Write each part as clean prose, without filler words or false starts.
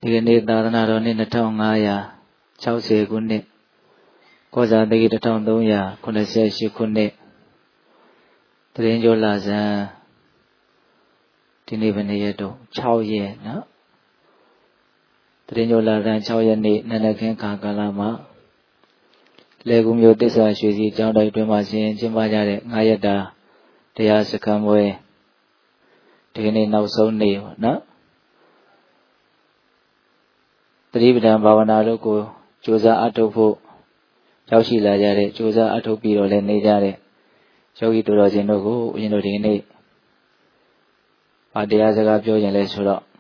ဒီကနေ့သာသနာတော်နှစ်2560ခုနှစ်ကောဇာတိ1388ခုနှစ်တရင်ကျော်လာဇန်ဒီနေ့ဘယ်နေ့ရက်တော့6ရက်နော်တရင်ကျော်လာဇန်6ရက်နေ့နန္ဒခင်းခါကာလမှာလေကူမျိုးတစ္ဆာရွှေစီကျောင်းတိုက်တွင်မှာရှင်ကျင်းပကြတဲ့9ရက်တာတရားစခန်းပွဲဒီကနေ့နောက်ဆုံးနေ့ပေါ့နော်သတိပဋ္ဌာန်ဘာဝနာတို့ကိုကြိုးစားအထောက်ဖို့ရောက်ရှိလာကြတဲ့ကြိုးစားအထောက်ပြီးတော့လည်းနေကြတဲ့ယောဂီတို့တော်ရှင်တို့ကိုဦးဇင်းတို့ဒီနေ့တရားစကားပြောရင်လဲဆိုတော့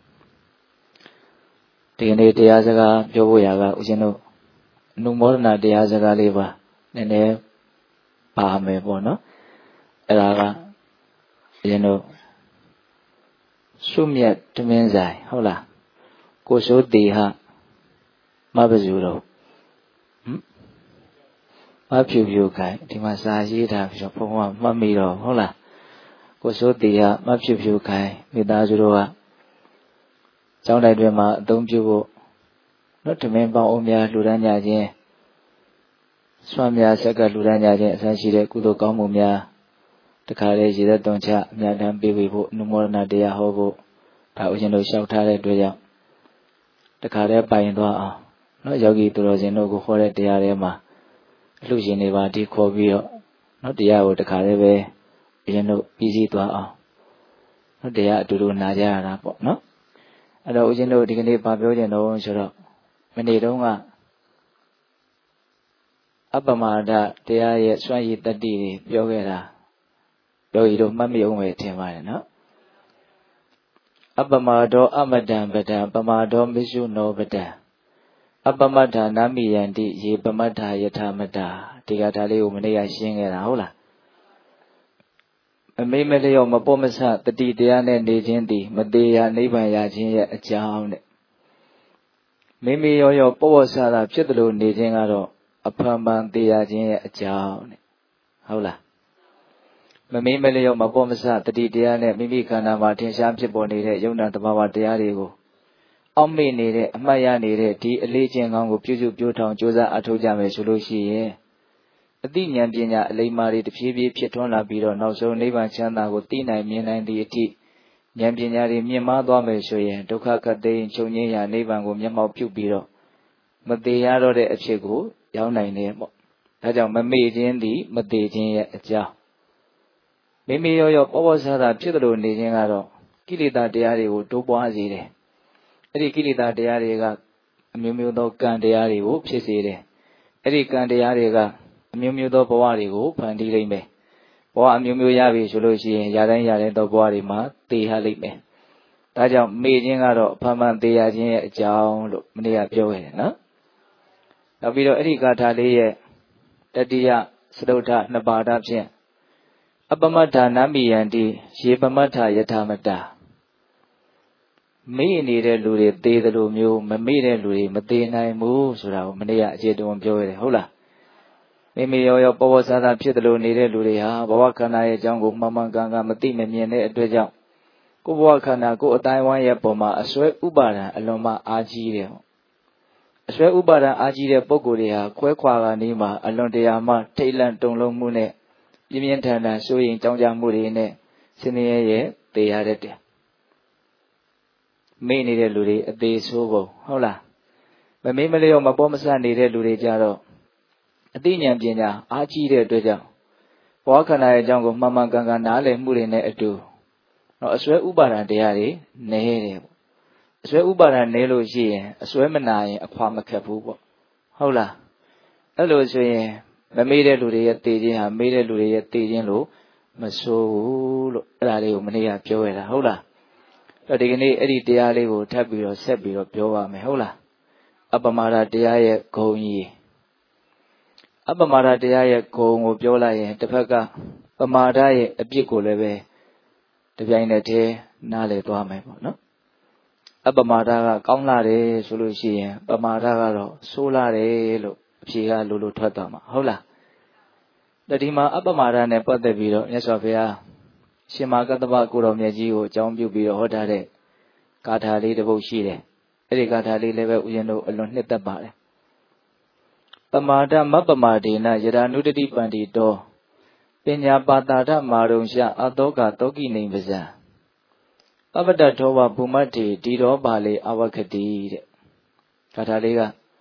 ဒီကနေ့တရားစကားပြောဖို့ရာကဦးဇင်းတို့အနုမောဒနာတရားစကားလေးပါနည်းနည်းပါမယ်ပေါ့နော်အဲ့ဒါကဦးဇင်းတို့ရှုမြတ်တမင်းဆိုင်ဟုတ်လားကိုစိုးတေဟမပဇူတော်မဖြူဖြူခိုင်ဒီမှာစာရေးထားပြီးတော့ဘုံကမှတ်မိတော့ဟုတ်လားကိုစိုးတေဟမဖြူဖြူခိုင်မိသားစုတို့ကကျောင်းတိုက်တွင်မှာအသုံးပြုဖို့နော်တမင်ပေါင်းအောင်များလှူဒန်းကြခြင်းစွမ်းများဆက်ကလှူဒန်းကြခြင်းအဆန်းရှိတဲ့ကုသိုလ်ကောင်းမှုများတခါလေရည်သက်သွန်ချအမြတ်တမ်းပေးဖို့အနုမောဒနာတရားဟောဖို့ဒါဦးဇင်းတို့လျှောက်ထားတဲ့အတွက်ကြောင့်တခါတည်းပိုင်သွားအောင်နော်ယောဂီသူတော်စင်တို့ကိုခေါ်တဲ့တရားထဲမှာအလှရှင်တွေပါဒီခေါ်ပြီးတော့နော်တရားကိုတခါတည်းပဲဦးဇင်းတို့ပြီးစီးသွားအောင်နော်တရားအတူတူနာကြရတာပေါ့နော်အဲ့တော့ဦးဇင်းတို့ဒီကနေ့ဗာပြောကြတော့ဆိုတော့မနေ့တုန်းကအပ္ပမဒတရားရဲ့စွမ်းရည်တတ္တိတွေပြောခဲ့တာယောဂီတို့မှတ်မိအောင်ပဲထင်ပါတယ်နော်အပ္ပမဒောအမတံပဒံပမာဒောမစ္ဆုနောပဒံအပ္ပမတ္ထာနာမိယန္တိယေပမတ္ထာယထာမတ္တာဒီကထာလေးကိုမနေ့ကရှင်းခဲ့တာဟုတ်လားအမိမလျော့မပေါ်မဆတတိတရားနဲ့နေခြင်းသည်မသေးရနိဗ္ဗာန်ရခြင်းရဲ့အကြောင်းတဲ့မိမိရောရောပေါ်ပေါ်ဆတာဖြစ်တယ်လို့နေခြင်းကတော့အဖန်ပန်သေးရခြင်းရဲ့အကြောင်းတဲ့ဟုတ်လားမမေးမလျော့မပေါ်မဆတတိတရားနဲ့မိမိခန္ဓာမှာထင်ရှားဖြစ်ပေါ်နေတဲ့ယုံနာတဘာဝတရားတွေကိုအောက်မေ့နေတဲ့အမှတ်ရနေတဲ့ဒီအလေးချင်းကောင်းကိုပြုစုပြောထောင်ကြိုးစားအထောက်ကြမယ်ဆိုလို့ရှိရင်အသိဉာဏ်ပညာအလိမ္မာတွေတဖြည်းဖြည်းဖြစ်ထွန်းလာပြီးတော့နောက်ဆုံးနိဗ္ဗာန်ချမ်းသာကိုသိနိုင်မြင်နိုင်သည့်အထိဉာဏ်ပညာတွေမြင့်မားသွားမယ်ဆိုရင်ဒုက္ခခတ်သိမ်းချုပ်ငြိမ်းရာနိဗ္ဗာန်ကိုမျက်မှောက်ပြုပြီးတော့မသေးရတော့တဲ့အဖြစ်ကိုရောက်နိုင်တယ်ပေါ့ဒါကြောင့်မမေ့ခြင်းသည်မသေးခြင်းရဲ့အကြောင်းမိမိရောရောပေါ်ပေါ်ဆဆဖြစ်တယ်လို့နေခြင်းကတော့ကိလေသာတရားတွေကိုတိုးပွားစေတယ်အဲ့ဒီကိလေသာတရားတွေကအမျိုးမျိုးသောကံတရားတွေကိုဖြစ်စေတယ်အဲ့ဒီကံတရားတွေကအမျိုးမျိုးသောဘဝတွေကိုဖန်တီးလိမ့်မယ်ဘဝအမျိုးမျိုးရပြီဆိုလို့ရှိရင်ရတိုင်းသောဘဝတွေမှာသေရလိမ့်မယ်ဒါကြောင့်မေ့ခြင်းကတော့အဖန်ဖန်သေရခြင်းရဲ့အကြောင်းလို့မနေ့ကပြောခဲ့တယ်နော်နောက်ပြီးတော့အဲ့ဒီဂါထာလေးရဲ့တတိယစတုထနှစ်ပါဒဖြင့်အပ္ပမတ္ထာနာမိယန္တိယေပမတ္ထာယထာမတ္တာမေ့နေတဲ့လူတွေသေတယ်လို့မျိုးမမေ့တဲ့လူတွေမသေနိုင်ဘူးဆိုတာကိုမနေ့ကအခြေတုံပြောရတယ်ဟုတ်လားမိမိရောပေါ်ပေါ်ဆဆဖြစ်တယ်လို့နေတဲ့လူတွေဟာဘဝခန္ဓာရဲ့အကြောင်းကိုမှန်မှန်ကန်ကန်မသိမမြင်တဲ့အတွက်ကြောင့်ကိုယ်ဘဝခန္ဓာကိုယ်အတိုင်းဝိုင်းရဲ့ပုံမှာအစွဲဥပါဒံအလွန်မှအားကြီးတယ်အစွဲဥပါဒံအားကြီးတဲ့ပုဂ္ဂိုလ်တွေဟာခွဲခွာကနေမှအလွန်တရာမှထိတ်လန့်တုန်လှုပ်မှုနဲ့ပြင်းပြင်းထန်ထန်စိုးရင်ကြောင်းကြမှုတွေနဲ့ဆင်းရဲရဲ့သေရတဲ့တယ်မေ့နေတဲ့လူတွေအသေးဆိုးပုံဟုတ်လားမမေ့မလျော့မပေါ်မဆနေတဲ့လူတွေကြတော့အသိဉာဏ်ပညာအားကြီးတဲ့အတွက်ကြောင့်ဘဝခန္ဓာရဲ့အကြောင်းကိုမှန်မှန်ကန်ကန်နားလည်မှုတွေနဲ့အတူတော့အစွဲဥပါဒံတရားတွေနည်းတယ်ပေါ့အစွဲဥပါဒံနည်းလို့ရှိရင်အစွဲမနာရင်အခွာမခက်ဘူးပေါ့ဟုတ်လားအဲ့လိုဆိုရင်မမေ့တဲ့လူတွေရဲ့သေခြင်းဟာမေ့တဲ့လူတွေရဲ့သေခြင်းလို့မဆိုးဘူးလို့အဲ့ဒါလေးကိုမနေ့ကပြောရတာဟုတ်လားအဲ့ဒီကနေ့အဲ့ဒီတရားလေးကိုထပ်ပြီးတော့ဆက်ပြီးတော့ပြောပါမယ်ဟုတ်လားအပ္ပမဒတရားရဲ့ဂုဏ်ကြီးအပ္ပမဒတရားရဲ့ဂုဏ်ကိုပြောလိုက်ရင်တစ်ဖက်ကပမာဒရဲ့အပြစ်ကိုလည်းပဲတပြိုင်တည်းတည်းနားလည်သွားမယ်ပေါ့နော်အပ္ပမဒကကောင်းလာတယ်ဆိုလို့ရှိရင်ပမာဒကတော့ဆိုးလာတယ်လို့အဖြေကလိုထွက်သွားမှာဟုတ်လားဒီမှာအပ္ပမဒနဲ့ပတ်သက်ပြီးတော့မြတ်စွာဘုရားရှင်မကတ္တဗကိုတော်မြတ်ကြီးကိုအကြောင်းပြုပြီးတော့ဟောထားတဲ့ဂါထာလေးတစ်ပုဒ်ရှိတယ်အဲ့ဒီဂါထာလေးလည်းပဲဦးဇင်းတို့အလွန်နှစ်သက်ပါတယ်ပမာဒမပမာဒေနယရာနုတတိပန္တိတောပညာပါတာဒမာရုံရှအတောကတောကိနေပဇံပပတ္တထောဝဘူမတ္တိဒီရောပါလေအဝခတိတဲ့ဂါထာလေးက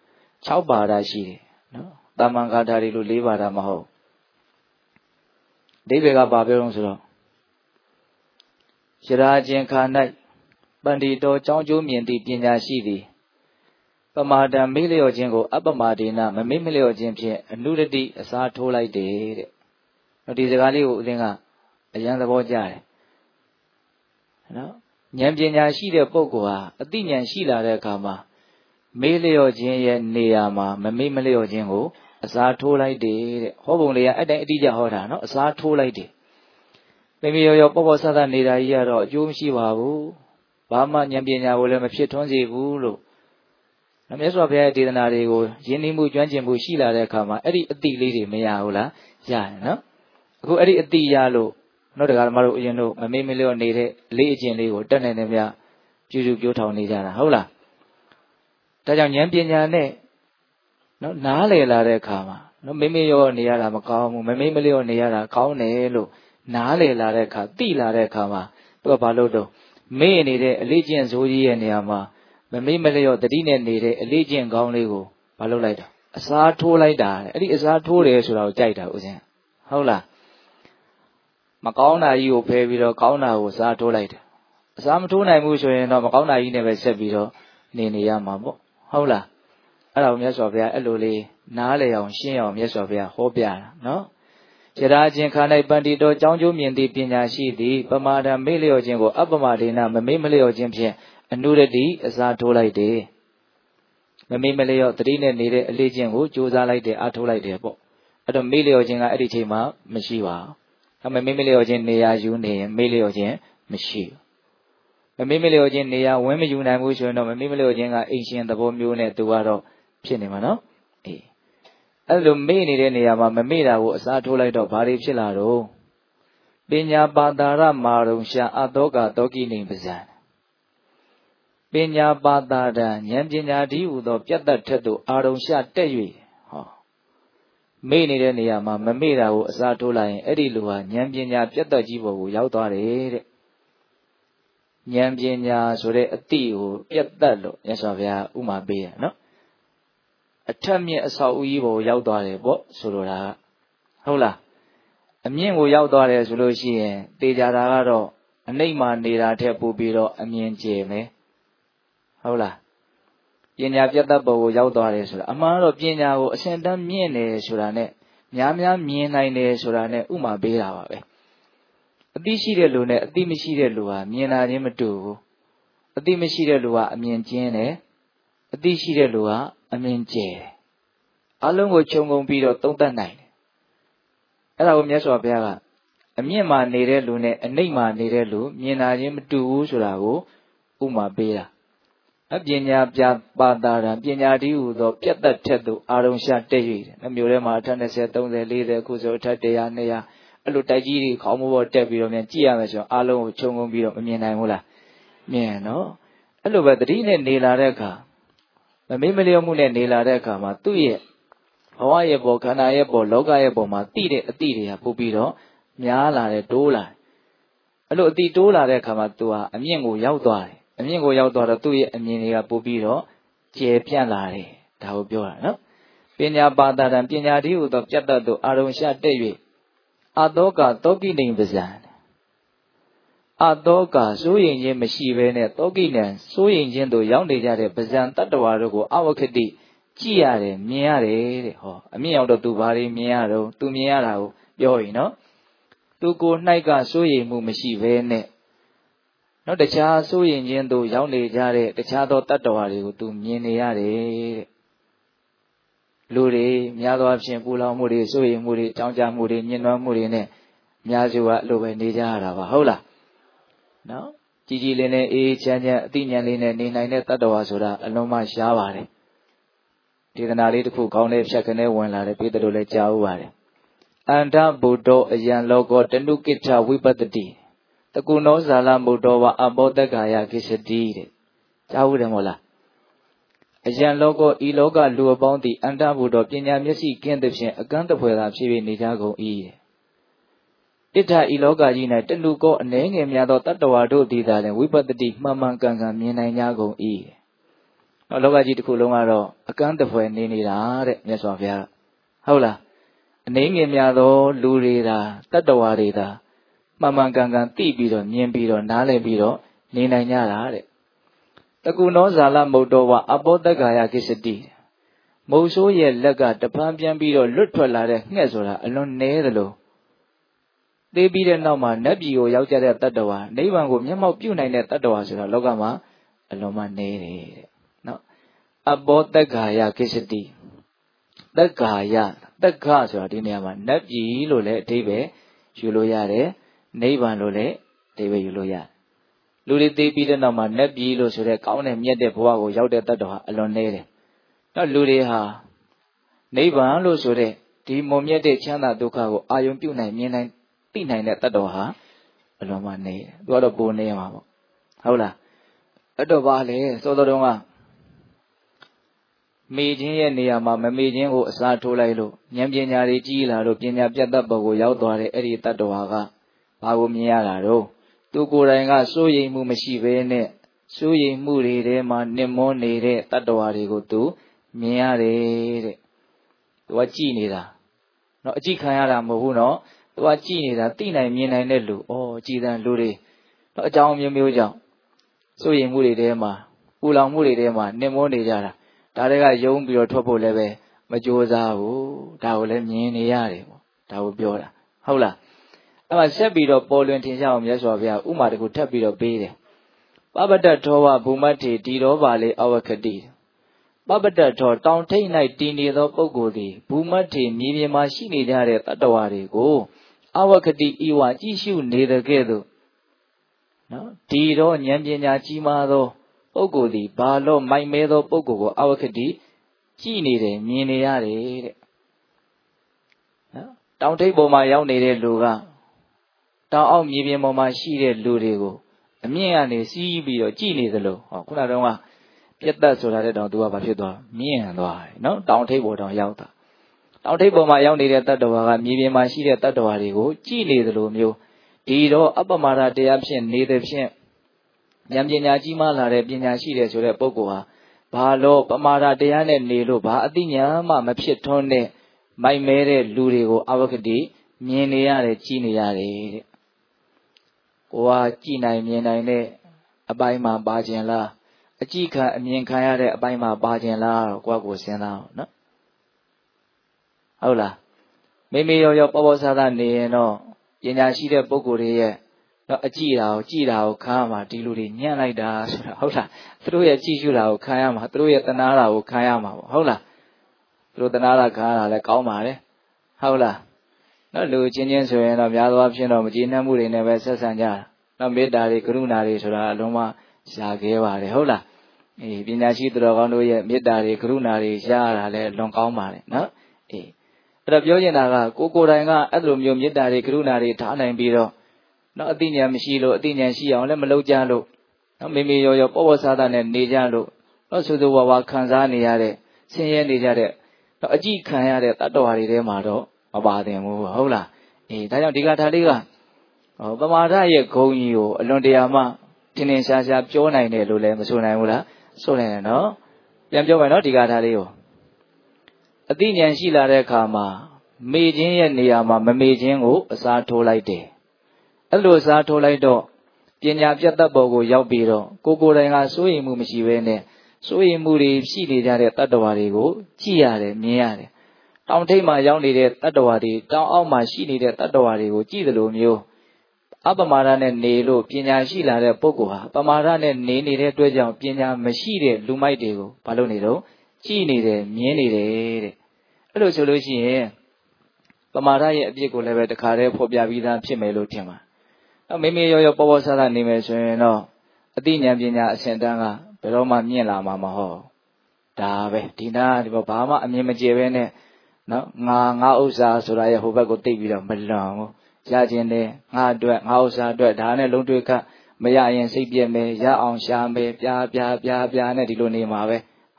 6ပါဒရှိတယ်နော်တာမန်ဂါထာတွေလို့4ပါဒမဟုတ်အဓိပ္ပာယ်ကဘာပြောလို့ဆိုတော့ယရာခြင်းခါ၌ပန္တိတောကြောင်းကျိုးမြင်သည့်ပညာရှိသည်ပမာဒံမေ့လျော့ခြင်းကိုအပမာဒေနမမေ့မလျော့ခြင်းဖြင့်အနုရတိအစားထိုးလိုက်တယ်တဲ့ဒီစကားလေးကိုဦးဇင်းကအရန်သဘောကျတယ်နော်ဉာဏ်ပညာရှိတဲ့ပုဂ္ဂိုလ်ဟာအသိဉာဏ်ရှိလာတဲ့အခါမှာမေ့လျော့ခြင်းရဲ့နေရာမှာမမေ့မလျော့ခြင်းကိုအစားထိုးလိုက်တယ်တဲ့ဟောပုံလေးကအတိုင်းအတိအကျဟောတာနော်အစားထိုးလိုက်တယ်မိမိရောပေါ့ပေါ့ဆဆနေတာကြီးကတော့အကျိုးမရှိပါဘူးဘာမှဉာဏ်ပညာကိုလည်းမဖြစ်ထွန်းစေဘူးလို့မြတ်စွာဘုရားရဲ့ဒေသနာတွေကိုယဉ်နှီးမှုကျွမ်းကျင်မှုရှိလာတဲ့အခါမှာအဲ့ဒီအတိလေးတွေမရဘူးလားရတယ်နော်အခုအဲ့ဒီအတိရလို့နောက်တခါမှတို့အရင်တို့မမေ့မလျော့နေတဲ့အလေးအကျင့်လေးကိုတက်နိုင်တယ်များပြုစုပြောထောင်နေကြတာဟုတ်လားဒါကြောင့်ဉာဏ်ပညာနဲ့နော်နားလည်လာတဲ့အခါမှာနော်မေ့မေ့ရောနေရတာမကောင်းဘူးမမေ့မလျော့နေရတာကောင်းတယ်လို့နားလည်လာတဲ့အခါသိလာတဲ့အခါမှာသူကဘာလို့တော့မေ့နေတဲ့အလေးကျင့်ဇိုးကြီးရဲ့နေရာမှာမမေ့မလျော့တတိနဲ့နေတဲ့အလေးကျင့်ကောင်းလေးကိုဘာလုပ်လိုက်တာအစားထိုးလိုက်တာတဲ့အဲ့ဒီအစားထိုးတယ်ဆိုတာကိုကြိုက်တာဦးဇင်းဟုတ်လားမကောင်းတာကြီးကိုဖယ်ပြီးတော့ကောင်းတာကိုစားထိုးလိုက်တယ်အစားမထိုးနိုင်ဘူးဆိုရင်တော့မကောင်းတာကြီးနဲ့ပဲဆက်ပြီးတော့နေရမှာပေါ့ဟုတ်လားအဲ့ဒါကိုမြတ်စွာဘုရားအဲ့လိုလေးနားလည်အောင်ရှင်းအောင်မြတ်စွာဘုရားဟောပြတာနော်ယရာခြင်းခါ၌ပန္တိတောကြောင်းကျိုးမြင်သည့်ပညာရှိသည်ပမာဒမေ့လျော့ခြင်းကိုအပမဒေနမမေ့မလျော့ခြင်းဖြင့်အနုရတိအစားထိုးလိုက်တယ်မမေ့မလျော့တတိနဲ့နေတဲ့အလေးချင်းကိုကြိုးစားလိုက်တယ်အားထုတ်လိုက်တယ်ပေါ့အဲ့တော့မေ့လျော့ခြင်းကအဲ့ဒီချိန်မှာမရှိပါဘူးမမေ့မလျော့ခြင်းနေရာယူနေရင်မေ့လျော့ခြင်းမရှိဘူးမမေ့မလျော့ခြင်းနေရာဝင်းမယူနိုင်ဘူးဆိုရင်တော့မမေ့မလျော့ခြင်းကအိမ်ရှင်သဘောမျိုးနဲ့သူကတော့ဖြစ်နေမှာနော်အေးအဲ့လိုမေ့နေတဲ့နေရာမှာမမေ့တာကိုအစားထိုးလိုက်တော့ဘာတွေဖြစ်လာတော့ပညာပါတာရမာရုံရှာအတောကတောကိနေပဇံပညာပါတာဒံဉာဏ်ပညာတည်းဟူသောပြတ်တတ်ထက်သို့အာရုံရှတက်၍ဟောမေ့နေတဲ့နေရာမှာမမေ့တာကိုအစားထိုးလိုက်ရင်အဲ့ဒီလူဟာဉာဏ်ပညာပြတ်တတ်ကြီးပေါ်ကိုရောက်သွားတယ်တဲ့ဉာဏ်ပညာဆိုတဲ့အတိကိုပြတ်တတ်လို့မြတ်စွာဘုရားဥမာပေးရနော်အထက်မြင့်အဆောက်အဦကြီးပေါ်ကိုရောက်သွားတယ်ပေါ့ဆိုလိုတာကဟုတ်လားအမြင့်ကိုရောက်သွားတယ်ဆိုလို့ရှိရင်တေချာတာကတော့အနိမ့်မှာနေတာထက်ပိုပြီးတော့အမြင်ကျယ်မယ်ဟုတ်လားပညာပြတ်တတ်ပေါ်ကိုရောက်သွားတယ်ဆိုတာအမှန်တော့ပညာကိုအရှင်တန်းမြင့်တယ်ဆိုတာနဲ့များများမြင်နိုင်တယ်ဆိုတာနဲ့ဥမာပေးတာပါပဲအသိရှိတဲ့လူနဲ့အသိမရှိတဲ့လူဟာမြင်တာချင်းမတူဘူးအသိမရှိတဲ့လူကအမြင်ကျဉ်းတယ်အသိရှိတဲ့လူကအမြင်ကျယ်တယ်အလုံးကိုခြုံငုံပြီးတော့သုံးသပ်နိုင်တယ်အဲ့ဒါကိုမြတ်စွာဘုရားကအမြင့်မှာနေတဲ့လူနဲ့အနိမ့်မှာနေတဲ့လူမြင်တာချင်းမတူဘူးဆိုတာကိုဥမာပေးတာအပညာပြပါတာရံပညာတည်းဟူသောပြတ်တတ်ထက်သို့အာရုံရှတက်၍နှမျိုးထဲမှာအထက်20 30 40အခုဆိုအထက်100 200အဲ့လိုတိုက်ကြီးတွေခေါင်းမိုးပေါ်တက်ပြီးတော့မြန်ကြည့်ရမယ်ဆိုတော့အားလုံးကိုခြုံငုံပြီးတော့မမြင်နိုင်ဘူးလားမြင်နော်အဲ့လိုပဲတတိနဲ့နေလာတဲ့အခါမမေ့မလျော့မှုနဲ့နေလာတဲ့အခါမှာသူ့ရဲ့ဘဝရဲ့ပေါ်ခန္ဓာရဲ့ပေါ်လောကရဲ့ပေါ်မှာသိတဲ့အတိတွေကပို့ပြီးတော့များလာတယ်တိုးလာတယ်အဲ့လိုအတိတိုးလာတဲ့အခါမှာသူဟာအမြင့်ကိုရောက်သွားတယ်အမြင့်ကိုရောက်သွားတော့သူ့ရဲ့အမြင်တွေကပို့ပြီးတော့ကျယ်ပြန့်လာတယ်ဒါကိုပြောတာနော်ပညာပါတာတံပညာတည်းဟူသောပြတ်တတ်သောအာရုံရှတက်၍အတောကတောကိနေပဇံအတောကစိုးရင်ခြင်းမရှိဘဲနဲ့တောကိနံစိုးရင်ခြင်းတို့ရောက်နေကြတဲ့ပဇံတတ္တဝါတို့ကိုအဝခတိကြည့်ရတယ်မြင်ရတယ်တဲ့ဟောအမြင့်ရောက်တော့သူဘာတွေမြင်ရတော့သူမြင်ရတာကိုပြောရင်နော်သူကိုယ်၌ကစိုးရိမ်မှုမရှိဘဲနဲ့နောက်တခြားစိုးရိမ်ခြင်းတို့ရောက်နေကြတဲ့တခြားသောတတ္တဝါတွေကိုသူမြင်နေရတယ်တဲ့လူတွေများသောအားဖြင့်ပူလောင်မှုတွေစိုးရိမ်မှုတွေကြောင်းကြမှုတွေညှဉ်းနှွမ်းမှုတွေနဲ့အများစုကအဲ့လိုပဲနေကြရတာပါဟုတ်လားနော်ကြည်ကြည်လင်းလင်းအေးချမ်းချမ်းအသိဉာဏ်လေးနဲ့နေနိုင်တဲ့တတ္တဝါဆိုတာအလုံးမရှားပါတယ်ဒေသနာလေးတစ်ခုခေါင်းလေးဖြတ်ခနဲ့ဝင်လာတယ်ပြီးတယ်လို့လည်းကြားဥပါတယ်အန္တဗုဒ္ဓအယံလောကောတနုကိဋ္ဌဝိပတ္တိတကုဏောဇာလမုဒ္ဒောဝအဘောတက္ကာယကိစ္စတိတဲ့ကြားဥတယ်မို့လားအယံလောကဤလောကလူအပေါင်းသည်အန္တဘုဒ္ဓပညာမျက်စိကင်းသဖြင့်အကန့်တဖွယ်သာဖြစ်၍နေကြကုန်၏တိဋ္ဌဤလောကကြီး၌တလူကောအနှဲငယ်များသောတတ္တဝါတို့သည်သာလျှင်ဝိပဿတိမှန်မှန်ကန်ကန်မြင်နိုင်ကြကုန်၏လောကကြီးတစ်ခုလုံးကတော့အကန့်တဖွယ်နေနေတာတဲ့မြတ်စွာဘုရားဟုတ်လားအနှဲငယ်များသောလူတွေသာတတ္တဝါတွေသာမှန်မှန်ကန်ကန်သိပြီးတော့မြင်ပြီးတော့နားလည်ပြီးတော့နေနိုင်ကြတာတဲ့တကုနောဇာလမုတ်တော်ဝအပောတက္ကာယကိစ္စတိမုတ်ဆိုးရဲ့လက်ကတပန်းပြန်ပြီးတော့လွတ်ထွက်လာတဲ့ငှက်ဆိုတာအလွန်နည်းသလိုသိပြီးတဲ့နောက်မှာနတ်ပြည်ကိုရောက်ကြတဲ့တတ္တဝါနိဗ္ဗာန်ကိုမျက်မှောက်ပြုနိုင်တဲ့တတ္တဝါဆိုတော့လောကမှာအလွန်မှနည်းတယ်တဲ့နော်အပောတက္ကာယကိစ္စတိတက္ကာယတက္ခဆိုတာဒီနေရာမှာနတ်ပြည်လို့လည်းအဓိပ္ပာယ်ယူလို့ရတယ်နိဗ္ဗာန်လို့လည်းအဓိပ္ပာယ်ယူလို့ရတယ်လူတွေသိပြီးတဲ့နောက်မှာနတ်ပြည်လို့ဆိုတဲ့ကောင်းတဲ့မြတ်တဲ့ဘဝကိုရောက်တဲ့တတ္တဝါအလွန်နည်းတယ်နောက်လူတွေဟာနိဗ္ဗာန်လို့ဆိုတဲ့ဒီမွန်မြတ်တဲ့ချမ်းသာဒုက္ခကိုအာယုံပြုနိုင်မြင်နိုင်သိနိုင်တဲ့တတ္တဝါဟာအလွန်မှနေတယ်သူကတော့ပိုနေမှာပေါ့ဟုတ်လားအဲ့တော့ပါလေစောစောတုန်းကမေခြင်းရဲ့နေရာမှာမမေခြင်းကိုအစားထိုးလိုက်လို့ဉာဏ်ပညာတွေကြီးလာလို့ပညာပြတ်တတ်ပေါ်ကိုရောက်သွားတဲ့အဲ့ဒီတတ္တဝါကဘာကိုမြင်ရတာတော့သူကိုယ်တိုင်ကစိုးရိမ်မှုမရှိဘဲနဲ့စိုးရိမ်မှုတွေထဲမှာနှင်မောနေတဲ့တတ္တဝါတွေကိုသူမြင်ရတယ်တဲ့သူကကြည်နေတာနော်အကြည့်ခံရတာမဟုတ်ဘူးနော်သူကကြည်နေတာသိနိုင်မြင်နိုင်တဲ့လူကြည်တဲ့လူတွေတော့အကြောင်းမျိုးမျိုးကြောင့်စိုးရိမ်မှုတွေထဲမှာပူလောင်မှုတွေထဲမှာနှင်မောနေကြတာဒါတွေကယုံပြီးတော့ထွက်ဖို့လည်းပဲမကြိုးစားဘူးဒါကိုလည်းမြင်နေရတယ်ပေါ့ဒါကိုပြောတာဟုတ်လားအဲ့မှာဆက်ပြီးတော့ပေါ်လွင်ထင်ရှားအောင်မြတ်စွာဘုရားဥမာတခုထပ်ပြီးတော့ပေးတယ်ပပတ္တထောဝဘူမတ္ထေဒီတော်ပါလေအဝကတိပပတ္တထောတောင်ထိပ်၌တည်နေသောပုဂ္ဂိုလ်သည်ဘူမတ္ထေမြေပြင်မှာရှိနေကြတဲ့တတ္တဝါတွေကိုအဝကတိဤဝကြည့်ရှုနေတဲ့ကဲ့သို့နော်ဒီတော့ဉာဏ်ပညာကြီးမားသောပုဂ္ဂိုလ်သည်ဘာလို့မိုက်မဲသောပုဂ္ဂိုလ်ကိုအဝကတိကြည့်နေတယ်မြင်နေရတယ်တဲ့နော်တောင်ထိပ်ပေါ်မှာရောက်နေတဲ့လူကတောင်အောက်မြေပြင်ပေါ်မှာရှိတဲ့လူတွေကိုအမြင့်ကနေစီးပြီးတော့ကြည်နေသလိုခုနကတော့ပြတ်သက်ဆိုတာတဲ့တောင်သူကဘာဖြစ်သွားမြင့်သွားတယ်နော်တောင်ထိပ်ပေါ်တောင်ရောက်တာတောင်ထိပ်ပေါ်မှာရောက်နေတဲ့တတ္တဝါကမြေပြင်မှာရှိတဲ့တတ္တဝါတွေကိုကြည်နေသလိုမျိုးဒီတော့အပ္ပမာဒတရားဖြင့်နေတဲ့ဖြင့်ဉာဏ်ပညာကြီးမားလာတဲ့ပညာရှိတဲ့ဆိုတဲ့ပုဂ္ဂိုလ်ဟာဘာလို့ပမာဒတရားနဲ့နေလို့ဘာအသိဉာဏ်မှမဖြစ်ထွန်းတဲ့မိုက်မဲတဲ့လူတွေကိုအဝကတိမြင်နေရတယ်ကြည်နေရတယ်တဲ့ကိုကကြည်နိုင်မြင်နိုင်တဲ့အပိုင်းမှာပါခြင်းလားအကြည့်ခံအမြင်ခံရတဲ့အပိုင်းမှာပါခြင်းလားတော့ကိုယ့်ကိုစဉ်းစားအောင်နော်ဟုတ်လားမိမိရောပေါ့ပေါ့ဆားဆားနေရင်တော့ပညာရှိတဲ့ပုဂ္ဂိုလ်တွေရဲ့တော့အကြည့်တာကိုခံရမှာဒီလူတွေညံ့လိုက်တာဆိုတာဟုတ်လားသူတို့ရဲ့ကြည့်ရှုတာကိုခံရမှာသူတို့ရဲ့တနာတာကိုခံရမှာပေါ့ဟုတ်လားသူတို့တနာတာခံရတာလည်းကောင်းပါလေဟုတ်လားနော်လူချင်းချင်းဆိုရင်တော့များသောအားဖြင့်တော့မကျေနပ်မှုတွေနဲ့ပဲဆက်ဆံကြတာနော်မေတ္တာတွေကရုဏာတွေဆိုတာအလုံးမရှားခဲပါတယ်ဟုတ်လားပညာရှိသူတော်ကောင်းတို့ရဲ့မေတ္တာတွေကရုဏာတွေရှားရတာလည်းလွန်ကောင်းပါလေနော်အဲ့တော့ပြောချင်တာကကိုယ်တိုင်ကအဲ့လိုမျိုးမေတ္တာတွေကရုဏာတွေထားနိုင်ပြီးတော့နော်အသိဉာဏ်မရှိလို့အသိဉာဏ်ရှိအောင်လည်းမလုပ်ကြလို့နော်မိမိရောပေါ့ပေါ့ဆားဆားနဲ့နေကြလို့နော်ဆိုဝါဝါခံစားနေရတဲ့ဆင်းရဲနေကြတဲ့နော်အကြည့်ခံရတဲ့တတ္တဝါတွေထဲမှာတော့မပါသင့်ဘူးဟုတ်လားဒါကြောင့်ဒီကထာလေးကပမာဒရဲ့ဂုဏ်ကြီးကိုအလွန်တရာမှထင်ထင်ရှားရှားပြောနိုင်တယ်လို့လည်းမဆိုနိုင်ဘူးလားဆိုနိုင်တယ်နော်ပြန်ပြောမယ်နော်ဒီကထာလေးကိုအသိဉာဏ်ရှိလာတဲ့အခါမှာမေ့ခြင်းရဲ့နေရာမှာမမေ့ခြင်းကိုအစားထိုးလိုက်တယ်အဲ့လိုအစားထိုးလိုက်တော့ပညာပြတ်တတ်ပေါ်ကိုရောက်ပြီးတော့ကိုယ်တိုင်ကစိုးရိမ်မှုမရှိဘဲနဲ့စိုးရိမ်မှုတွေရှိနေကြတဲ့တတ္တဝါတွေကိုကြည့်ရတယ်မြင်ရတယ်တောင်ထိပ်မှာရောက်နေတဲ့တတ္တဝါတွေတောင်အောက်မှာရှိနေတဲ့တတ္တဝါတွေကိုကြည့်သလိုမျိုးအပမာဒနဲ့နေလို့ပညာရှိလာတဲ့ပုဂ္ဂိုလ်ဟာပမာဒနဲ့နေနေတဲ့အတွက်ကြောင့်ပညာမရှိတဲ့လူမိုက်တွေကိုဘာလို့နေတော့ကြည့်နေတယ်မြင်နေတယ်တဲ့အဲ့လိုဆိုလို့ရှိရင်ပမာဒရဲ့အပြစ်ကိုလည်းပဲတခါတည်းဖော်ပြပြီးသားဖြစ်မယ်လို့ထင်ပါမိမိရောပေါ့ပေါ့ဆားဆားနေမယ်ဆိုရင်တော့အသိဉာဏ်ပညာအစဉ်တန်းကဘယ်တော့မှမြင့်လာမှာမဟုတ်ဒါပဲဒီနာဒီဘာမှအမြင်မကျဲပဲနဲ့နော်ငါဥစ္စာဆိုတာရဲ့ဟိုဘက်ကိုတိတ်ပြီးတော့မလွန်ဘူးရခြင်းနဲ့ငါအတွက်ငါဥစ္စာအတွက်ဒါနဲ့လုံးတွေ့ခမရရင်စိတ်ပြည့်မယ်ရအောင်ရှာမယ်ပြားနဲ့ဒီလိုနေမှာပဲဟ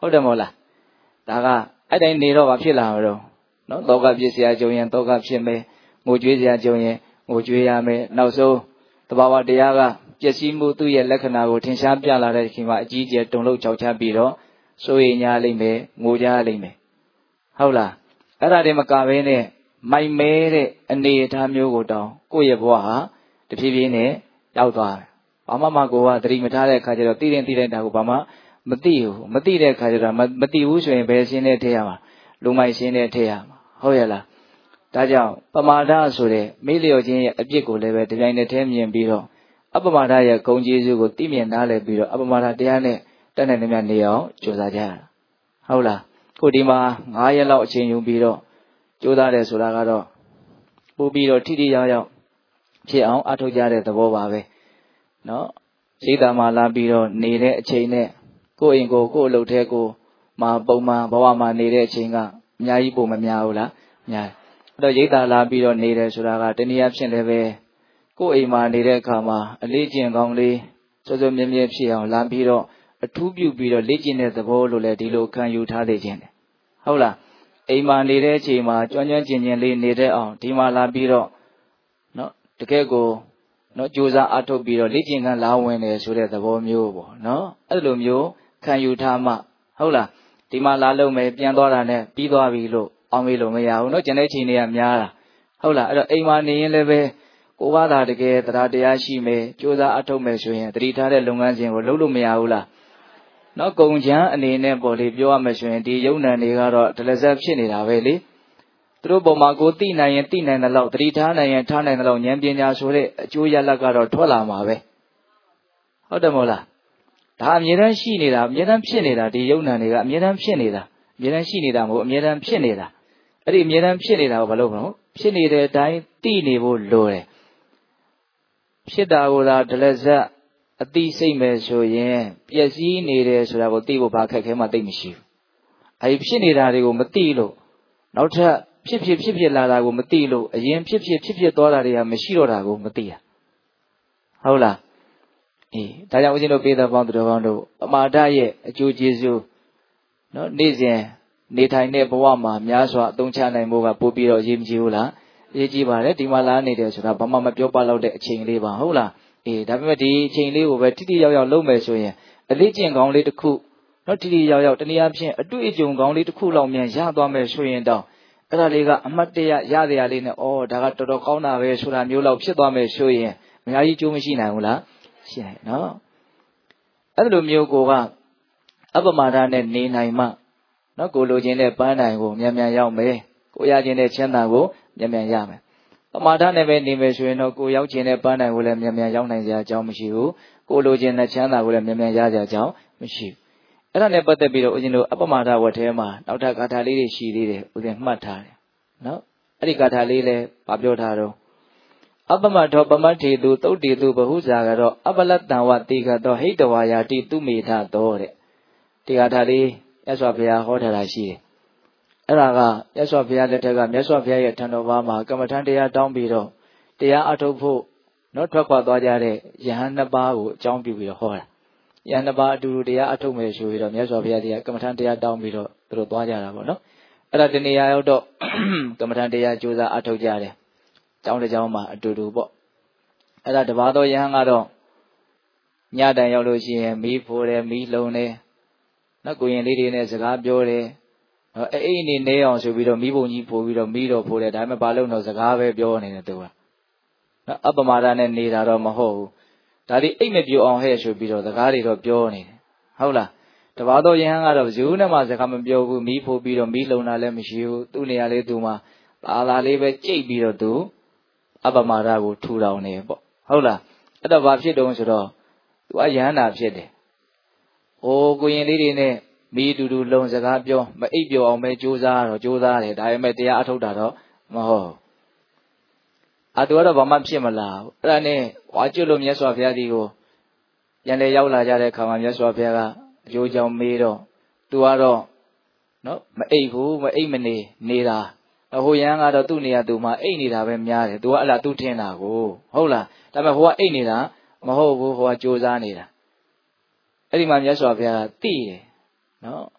ဟုတ်တယ်မို့လားဒါကအဲ့တိုင်းနေတော့ဘာဖြစ်လာမလို့နော်တောကဖြစ်เสียကြုံရင်တောကဖြစ်မယ်ငိုကြွေးเสียကြုံရင်ငိုကြွေးရမယ်နောက်ဆုံးတဘာဝတရားကပျက်စီးမှုသူ့ရဲ့လက္ခဏာကိုထင်ရှားပြလာတဲ့ချိန်မှာအကြီးကျယ်တုန်လှုပ်ခြောက်ခြားပြီးတော့စိုးရိမ်ညာလိမ့်မယ်ငိုကြလိမ့်မယ်ဟုတ်လားအဲ့ဒါတွေမကဘဲနဲ့မိုက်မဲတဲ့အနေအထားမျိုးကိုတောင်ကိုယ့်ရဲ့ဘဝဟာတဖြည်းဖြည်းနဲ့ရောက်သွားတယ်ဘာမှကိုကသတိမထားတဲ့အခါကျတော့သိတဲ့တာကိုဘာမှမသိဘူးမသိတဲ့အခါကျတော့မသိဘူးဆိုရင်ဘယ်ရှင်းနဲ့ထည့်ရမှာလူမိုက်ရှင်းနဲ့ထည့်ရမှာဟုတ်ရဲ့လားဒါကြောင့်ပမာဒဆိုတဲ့မေ့လျော့ခြင်းရဲ့အပြစ်ကိုလည်းပဲဒီတိုင်းနဲ့ထဲမြင်ပြီးတော့အပမာဒရဲ့ဂုဏ်ကျေးဇူးကိုသိမြင်နားလည်ပြီးတော့အပမာဒတရားနဲ့တက်နိုင်မြတ်နေအောင်ကြိုးစားကြရတာဟုတ်လားခုဒီမှာ9ရက်လောက်အချိန်ယူပြီးတော့ကြိုးစားတယ်ဆိုတာကတော့ပို့ပြီးတော့ထိထိရောက်ရောက်ဖြစ်အောင်အထောက်ကြတဲ့သဘောပါပဲနော်စိတ်ဓာတ်မှလာပြီးတော့နေတဲ့အချိန်နဲ့ကိုယ့်အိမ်ကိုယ့်အလုပ်ထဲကိုမှပုံမှန်ဘဝမှာနေတဲ့အချိန်ကအများကြီးပုံမများဘူးလားများအဲ့တော့ရိတ်တာလာပြီးတော့နေတယ်ဆိုတာကတနည်းအားဖြင့်လည်းပဲကိုယ့်အိမ်မှာနေတဲ့အခါမှာအလေးကျင့်ကောင်းလေးစောစောမြဲမြဲဖြစ်အောင်လာပြီးတော့အထူးပြုပြီးတော့လေ့ကျင့်တဲ့သဘောလို့လည်းဒီလိုခံယူထားသေးခြင်းတယ်ဟုတ်လားအိမ်မှာနေတဲ့အချိန်မှာကျွမ်းကျင်ကျင်လေးနေတဲ့အောင်ဒီမှာလာပြီးတော့နော်တကယ်ကိုနော်ကြိုးစားအထုတ်ပြီးတော့လေ့ကျင့်ခန်းလာဝင်တယ်ဆိုတဲ့သဘောမျိုးပေါ့နော်အဲ့လိုမျိုးခံယူထားမှဟုတ်လားဒီမှာလာလို့မယ်ပြန်သွားတာနဲ့ပြီးသွားပြီလို့အောင်မေးလို့မရဘူးနော်ကျန်တဲ့ချိန်တွေကများတာဟုတ်လားအဲ့တော့အိမ်မှာနေရင်လည်းပဲကိုယ်ဘာသာတကယ်တရားတရားရှိမယ်ကြိုးစားအထုတ်မယ်ဆိုရင်တတိထားတဲ့လုပ်ငန်းစဉ်ကိုလုပ်လို့မရဘူးလားနော်ကုံချမ်းအနေနဲ့ပေါ့လေပြောရမယ်ဆိုရင်ဒီယုံနံတွေကတော့ဒလဇက်ဖြစ်နေတာပဲလေသူတို့ပုံမှာကိုသိနိုင်ရင်သိနိုင်တဲ့လောက်တတိထားနိုင်ရင်ထားနိုင်တဲ့လောက်ဉာဏ်ပညာဆိုတဲ့အကျိုးရလဒ်ကတော့ထွက်လာမှာပဲဟုတ်တယ်မို့လားဒါအမြဲတမ်းရှိနေတာအမြဲတမ်းဖြစ်နေတာဒီယုံနံတွေကအမြဲတမ်းဖြစ်နေတာအမြဲတမ်းရှိနေတာမဟုတ်အမြဲတမ်းဖြစ်နေတာအဲ့ဒီအမြဲတမ်းဖြစ်နေတာကိုဘာလို့မလို့ဖြစ်နေတဲ့အတိုင်းသိနေဖို့လိုတယ်ဖြစ်တာကိုသာဒလဇက်အသိစိတ်မဲ့ဆိုရင်ပျက်စီးနေတယ်ဆိုတာကိုသိဖို့ဘာခက်ခဲမှသိမရှိဘူးအဲဒီဖြစ်နေတာတွေကိုမသိလို့နောက်ထပ်ဖြစ်လာတာကိုမသိလို့အရင်ဖြစ်သွားတာတွေကမရှိတော့တာကိုမသိတာဟုတ်လားအေးဒါကြောင့်ဦးဇင်းတို့ပေးတဲ့ပေါင်းသူတော်ကောင်းတို့ပမာဒရဲ့အကျိုးကျေးဇူးနော်နေ့စဉ်နေထိုင်တဲ့ဘဝမှာများစွာအသုံးချနိုင်ဖို့ကပို့ပြီးတော့အရေးမကြီးဘူးလားအရေးကြီးပါတယ်ဒီမှာလာနေတယ်ဆိုတာဘာမှမပြောပလောက်တဲ့အချိန်လေးပါဟုတ်လားအေးဒါပေမဲ့ဒီအချိန်လေးကိုပဲထိထိရောက်ရောက်လုပ်မယ်ဆိုရင်အလေးကျင့်ကောင်းလေးတစ်ခုနော်ထိထိရောက်ရောက်တနည်းအားဖြင့်အတွေ့အကြုံကောင်းလေးတစ်ခုလောက်မြန်ရသွားမယ်ဆိုရင်တော့အဲ့ဒါလေးကအမှတ်တရရရလေးနဲ့ဩဒါကတော်တော်ကောင်းတာပဲဆိုတာမျိုးလောက်ဖြစ်သွားမယ်ဆိုရင်အများကြီးကျိုးမရှိနိုင်ဘူးလားရှိနိုင်နော်အဲ့လိုမျိုးကအပမာဒနဲ့နေနိုင်မှနော်ကိုလိုချင်တဲ့ပန်းတိုင်ကိုမြန်ရောက်မယ်ကိုရခြင်းတဲ့ချမ်းသာကိုမြန်ရမယ်ပမာဒနဲ့ပဲနေမယ်ဆိုရင်တော့ကိုရောက်ခြင်းတဲ့ပန်းတိုင်ကိုလည်းမြန်ရောက်နိုင်စရာအကြောင်းမရှိဘူးကိုလိုချင်တဲ့ချမ်းသာကိုလည်းမြန်ရစရာအကြောင်းမရှိဘူးအဲ့ဒါနဲ့ပတ်သက်ပြီးတော့ဦးဇင်းတို့အပမာဒဝတ်ထဲမှာနောက်ထပ်ဂါထာလေးတွေရှိသေးတယ်ဦးဇင်းမှတ်ထားတယ်နော်အဲ့ဒီဂါထာလေးလည်းဗာပြောထားတော့အပမထောပမတ်ထေသူသုတ်တေသူဘဟုဇာကတော့အပလတ္တဝတိကတော့ဟိတဝါယာတိသူမေထတော်တဲ့ဒီဂါထာလေးမြတ်စွာဘုရားဟောထားတာရှိတယ်အဲ့ဒါကမြတ်စွာဘုရားလက်ထက်ကမြတ်စွာဘုရားရဲ့ထံတော်ဘာမှာကမ္မထံတရားတောင်းပြီးတော့တရားအထုတ်ဖို့နော်ထွက်ခွာသွားကြတဲ့ယဟန်နှစ်ပါးကိုအကြောင်းပြုပြီးတော့ဟောတာယဟန်နှစ်ပါးအတူတူတရားအထုတ်မယ်ဆိုပြီးတော့မြတ်စွာဘုရားကကမ္မထံတရားတောင်းပြီးတော့သူတို့သွားကြတာပေါ့နော်အဲ့ဒါတဏှာရောက်တော့ကမ္မထံတရားကြိုးစားအထုတ်ကြတယ်ကျောင်းတစ်ကျောင်းမှာအတူတူပေါ့အဲ့ဒါတပါးသောယဟန်ကတော့ညတိုင်ရောက်လို့ရှိရင်မီးဖိုးတယ်မီးလုံတယ်နော်ကိုရင်လေးတွေနဲ့စကားပြောတယ်အိမ်နေအောင်ဆိုပြီးတော့မီးပုံကြီးဖိုးပြီးတော့မီးတော့ဖိုးတယ်ဒါပေမဲ့ဘာလို့တော့စကားပဲပြောနေတယ်သူကနော်အပမာဒနဲ့နေတာတော့မဟုတ်ဘူးဒါဒီအိမ်မပြူအောင်ဟဲ့ဆိုပြီးတော့စကားတွေတော့ပြောနေတယ်ဟုတ်လားတပါးသောယဟန်ကတော့ဇူးနဲ့မှစကားမပြောဘူးမီးဖိုးပြီးတော့မီးလုံတာလည်းမရှိဘူးသူ့နေရာလေးသူမှသာလေးပဲကြိတ်ပြီးတော့သူအပမာဒကိုထူထောင်နေပေါ့ဟုတ်လားအဲ့တော့ဘာဖြစ်တုံးဆိုတော့သူကယဟန္တာဖြစ်တယ်ဟိုကိုရင်လေးတွေနဲ့မီးတူတူလုံစကားပြောမအိပ်ပြောအောင်ပဲကြိုးစားတယ်ဒါပေမဲ့တရားအထုတ်တာတော့မဟုတ်သူကတော့ဘာမှဖြစ်မလာဘူးအဲ့ဒါနဲ့ဝါကျွတ်လို့မြတ်စွာဘုရားဒီကိုပြန်လေရောက်လာကြတဲ့အခါမှာမြတ်စွာဘုရားကအကျိုးကြောင့်မေးတော့သူကတော့နော်မအိပ်ဘူးမအိပ်မနေတာဟိုယဟန်ကတော့သူ့နေရာသူမှအိပ်နေတာပဲများတယ်သူကအဲ့လားသူ့ထင်တာကိုဟုတ်လားဒါပေမဲ့ဟိုကအိပ်နေတာမဟုတ်ဘူးဟိုကကြိုးစားနေတာအဲ့ဒီမှာမြတ်စွာဘုရားကသိတယ်နော်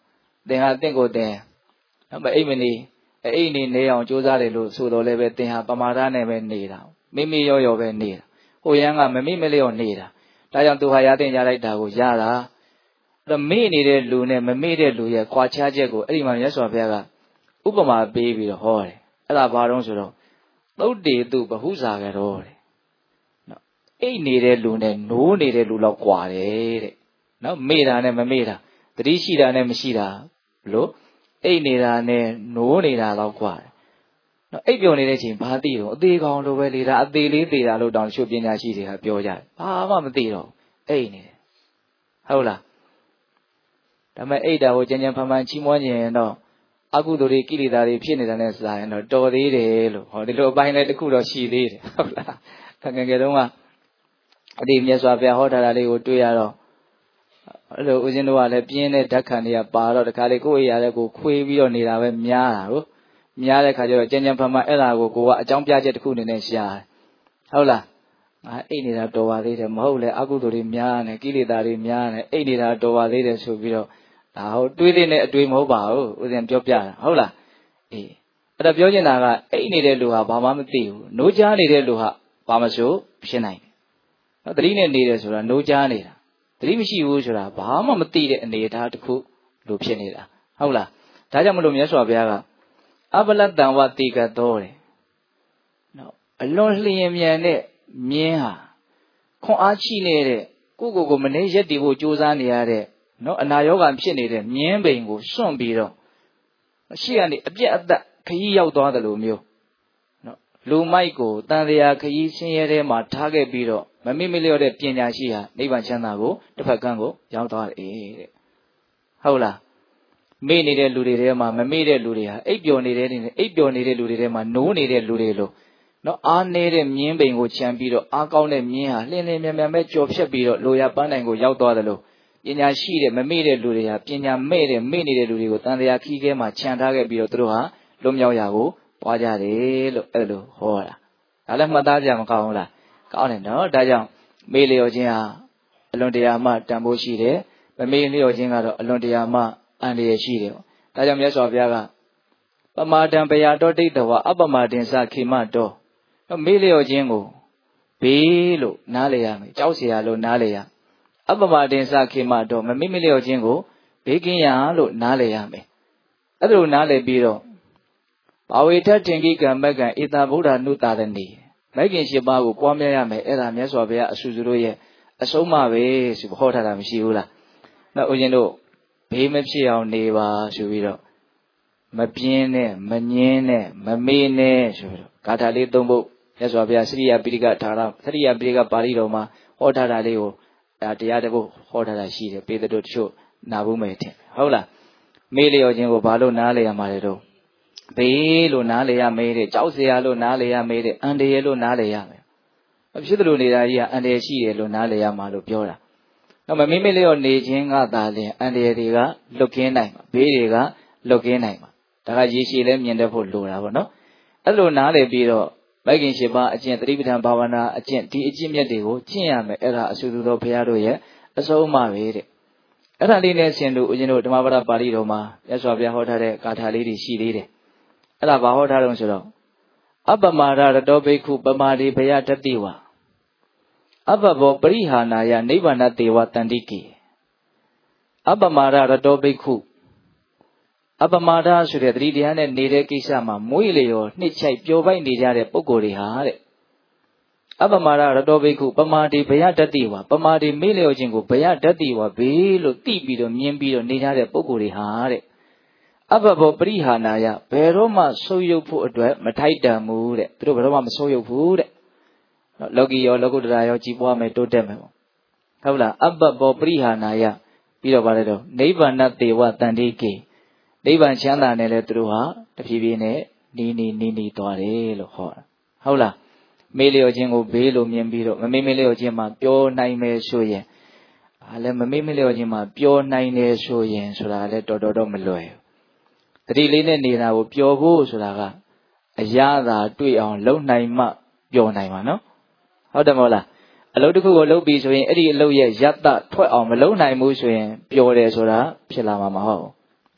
thင်ဟာtင့်ကိုthင်မအိမ်မနေအိမ်နေအောင်ကြိုးစားတယ်လို့ဆိုတော့လည်းပဲသင်ဟာပမာဒနဲ့ပဲနေတာမိမိရောပဲနေတာဟိုရန်ကမမိမလျော့နေတာဒါကြောင့်သူဟာရတဲ့ရလိုက်တာကိုရတာအဲ့မေ့နေတဲ့လူနဲ့မမေ့တဲ့လူရဲ့ခွာခြားချက်ကိုအဲ့ဒီမှာမြတ်စွာဘုရားကဥပမာပေးပြီးတော့ဟောတယ်အဲ့ဒါဘာတော့ဆိုတော့သုတ်တေသူဘဟုဇာကတော်တဲ့နော်အိတ်နေတဲ့လူနဲ့နိုးနေတဲ့လူလောက်ကွာတယ်တဲ့နော်မေ့တာနဲ့မမေ့တာတတိရှိတာနဲ့မရှိတာလို့အိတ်နေတာနဲ့နိုးနေတာလောက်ကွာတယ်နော်အိတ်ပြုံနေတဲ့အချိန်ဘာသိတော့အသေးကောင်လိုပဲလေဒါအသေးလေးသေးတာလို့တောင်တချို့ပညာရှိတွေကပြောကြတယ်ဘာမှမသိတော့အိတ်နေတယ်ဟုတ်လားဒါပေမဲ့အိတ်တာကိုကြံကြံဖန်ဖန်ချီးမွမ်းခြင်းတော့အကုသိုလ်တွေကိလေသာတွေဖြစ်နေတာနဲ့စာရင်တော့တော်သေးတယ်လို့ဟောဒီလိုအပိုင်းလည်းတစ်ခုတော့ရှိသေးတယ်ဟုတ်လားငယ်ငယ်တုန်းကအဒီမြတ်စွာဘုရားဟောထားတာလေးကိုတွေ့ရတော့အဲ့လိုဦးဇင်းတို့ကလည်းပြင်းတဲ့ဓာတ်ခံတွေကပါတော့တခါလေကိုယ့်အရာလည်းကိုခွေးပြီးတော့နေတာပဲများတာကိုများတဲ့ခါကျတော့ကြံကြံဖန်ဖန်အဲ့ဒါကိုကအကြောင်းပြချက်တစ်ခုအနေနဲ့ရှာတယ်ဟုတ်လားငါအိတ်နေတာတော်ပါသေးတယ်မဟုတ်လေအကုသိုလ်တွေများနေကိလေသာတွေများနေအိတ်နေတာတော်ပါသေးတယ်ဆိုပြီးတော့ဒါဟုတ်တွေးတဲ့အတွေ့မဟုတ်ပါဘူးဦးဇင်းပြောပြတာဟုတ်လားအေးအဲ့ဒါပြောချင်တာကအိတ်နေတဲ့လူဟာဘာမှမသိဘူးနိုးကြားနေတဲ့လူဟာဘာမဆိုဖြစ်နိုင်တယ်နော်တတိနဲ့နေတယ်ဆိုတာနိုးကြားနေတာတတိမရှိဘူးဆိုတာဘာမှမသိတဲ့အနေအထားတစ်ခုလို့ဖြစ်နေတာဟုတ်လားဒါကြောင့်မလို့မြတ်စွာဘုရားကအပလတ္တံဝတိကတော်တယ်နော်အလွန်လျင်မြန်တဲ့မြင်းဟာခွန်အားရှိနေတဲ့ကိုမနေရက်တည်ဖို့ကြိုးစားနေရတဲ့နော်အနာရောဂါဖြစ်နေတဲ့မြင်းပိန်ကိုစွန့်ပြီးတော့ရှေ့ကနေအပြက်အသက်ခရီးရောက်သွားတယ်လို့မျိုးနော်လူမိုက်ကိုတန်တရားခရီးဆင်းရဲထဲမှာထားခဲ့ပြီးတော့မမိမလျော့တဲ့ပညာရှိဟာနိဗ္ဗာန်ချမ်းသာကိုတစ်ဖက်ကန်းကိုရောက်သွားတယ်တဲ့ဟုတ်လားမေ့နေတဲ့လူတွေထဲမှာမမေ့တဲ့လူတွေဟာအိပ်ပျော်နေတဲ့လူတွေထဲမှာနိုးနေတဲ့လူတွေလို့နော်အားနေတဲ့မြင်းပိန်ကိုခြံပြီးတော့အားကောင်းတဲ့မြင်းဟာလှင်မြန်ပဲကြော်ဖြတ်ပြီးတော့လိုရပန်းတိုင်ကိုရောက်သွားတယ်လို့ပညာရှိတဲ့မမေ့တဲ့လူတွေဟာပညာမေ့နေတဲ့လူတွေကိုတန်တရားခီးခဲမှာခြံထားခဲ့ပြီးတော့သူတို့ဟာလွတ်မြောက်ရာကိုပွားကြတယ်လို့အဲ့လိုဟောတာဒါလည်းမှတ်သားကြမကောင်းဘူးလားကောင်းတယ်နော်ဒါကြောင့်မေ့လျော်ခြင်းဟာအလွန်တရာမှတန်ဖိုးရှိတယ်မမေ့လျော်ခြင်းကတော့အလွန်တရာမှအန္တရာယ်ရှိတယ်ဒါကြောင့်မြတ်စွာဘုရားကပမာဒံဘယတော်ဒိဋ္ဌဝအပမဒင်္စခေမတော်မေ့လျော်ခြင်းကိုဘေးလို့နားလည်ရမယ်ကြောက်เสียလို့နားလည်ရအပမဒင်္စခေမတော်မမေ့လျော်ခြင်းကိုဘေးကင်းရလို့နားလည်ရမယ်အဲ့ဒါလိုနားလည်ပြီးတော့ဘာဝေထထင်ကိကံမကံဧတဗုဒ္ဓနုတာရဏီမဂ်ခင်၈ပါးကိုပွားများရမယ်အဲ့ဒါမြတ်စွာဘုရားအဆူဆူတို့ရဲ့အဆုံးအမပဲဆိုဟောထားတာမရှိဘူးလားနောက်ဦးဇင်းတို့ဘေးမဖြစ်အောင်နေပါဆိုပြီးတော့မပြင်းနဲ့မငင်းနဲ့မမေ့နဲ့ဆိုပြီးတော့ဂါထာလေးသုံးပုဒ်မြတ်စွာဘုရားစရိယပိဋကထာရစရိယပိဋကပါဠိတော်မှာဟောထားတာလေးကိုဒါတရားတစ်ပုဒ်ဟောထားတာရှိတယ်ပေတတို့တချို့နာဘူးမယ်ထင်ဟုတ်လားမေ့လျော်ခြင်းကိုဘာလို့နားလည်ရမှာလဲတော့ဘေးလို့နားလည်ရမေးတဲ့ကြောက်เสียလို့နားလည်ရမေးတဲ့အန္တရာယ်လို့နားလည်ရမယ်မဖြစ်သလိုနေတာကြီးကအန္တရာယ်ရှိတယ်လို့နားလည်ရမှာလို့ပြောတာတော့မမေ့မေ့လျော်နေခြင်းကသာလျှင်အန္တရာယ်တွေကလွတ်ကင်းနိုင်မှာဘေးတွေကလွတ်ကင်းနိုင်မှာဒါကရေရှည်လဲမြင်တတ်ဖို့လိုတာပေါ့နော်အဲ့လိုနားလည်ပြီးတော့မဂ်ခင်၈ပါးအကျင့်သတိပဋ္ဌာန်ဘာဝနာအကျင့်ဒီအကျင့်မြတ်တွေကိုကျင့်ရမယ်အဲ့ဒါအဆူဆူသောဘုရားတို့ရဲ့အဆုံးအမပဲတဲ့အဲ့ဒါလေးနဲ့ဆင်လို့ဦးဇင်းတို့ဓမ္မပဒပါဠိတော်မှာမြတ်စွာဘုရားဟောထားတဲ့ဂါထာလေးတွေရှိသေးတယ်အဲ့ဒါဘာဟောထားတော့ဆိုတော့အပမာဒရတောဘိက္ခုပမာတိဘယတတိဝအပဘောပရိဟာနာယနိဗ္ဗာန်တေဝတန္တိကေအပမာဒရတောဘိက္ခုအပမာဒဆိုတဲ့သတိတရားနဲ့နေတဲ့ကိစ္စမှာမွေးလျော်နှစ်ချိုက်ပျော်ပိုက်နေကြတဲ့ပုဂ္ဂိုလ်တွေဟာတဲ့အပမာဒရတောဘိက္ခုပမာတိဘယတတိဝပမာတိမေ့လျော်ခြင်းကိုဘယတတိဝဘေးလို့သိပြီးတော့မြင်ပြီးတော့နေကြတဲ့ပုဂ္ဂိုလ်တွေဟာတဲ့အဘဘောပရိဟာနာယဘယ်တော့မှဆုပ်ယုပ်ဖို့အတွက်မထိုက်တန်ဘူးတဲ့သူတို့ဘယ်တော့မှမဆုပ်ယုပ်ဘူးတဲ့လောကီရောလောကုတ္တရာရောကြည်ပွားမယ်တိုးတက်မယ်ပေါ့ဟုတ်လားအဘဘောပရိဟာနာယပြီးတော့ဗါလဲတော့နိဗ္ဗာန်တေဝတန္တိကေနိဗ္ဗာန်ချမ်းသာနဲ့လဲသူတို့ဟာတဖြည်းဖြည်းနဲ့နီးသွားတယ်လို့ဟောတာဟုတ်လားမေ့လျော်ခြင်းကိုဘေးလို့မြင်ပြီးတော့မမေ့လျော်ခြင်းမှာပျော်နိုင်မယ်ဆိုရင်လည်းမမေ့လျော်ခြင်းမှာပျော်နိုင်တယ်ဆိုရင်ဆိုတာလည်းတော်တော်မလွယ်တတိလေးနဲ့နေတာကိုပျော်ဖို့ဆိုတာကအရသာတွေ့အောင်လုံနိုင်မှပျော်နိုင်မှာနော်ဟုတ်တယ်မဟုတ်လားအလုပ်တစ်ခုကိုလုပ်ပြီးဆိုရင်အဲ့ဒီအလုပ်ရဲ့ယတ္တထွက်အောင်မလုံနိုင်ဘူးဆိုရင်ပျော်တယ်ဆိုတာဖြစ်လာမှာမဟုတ်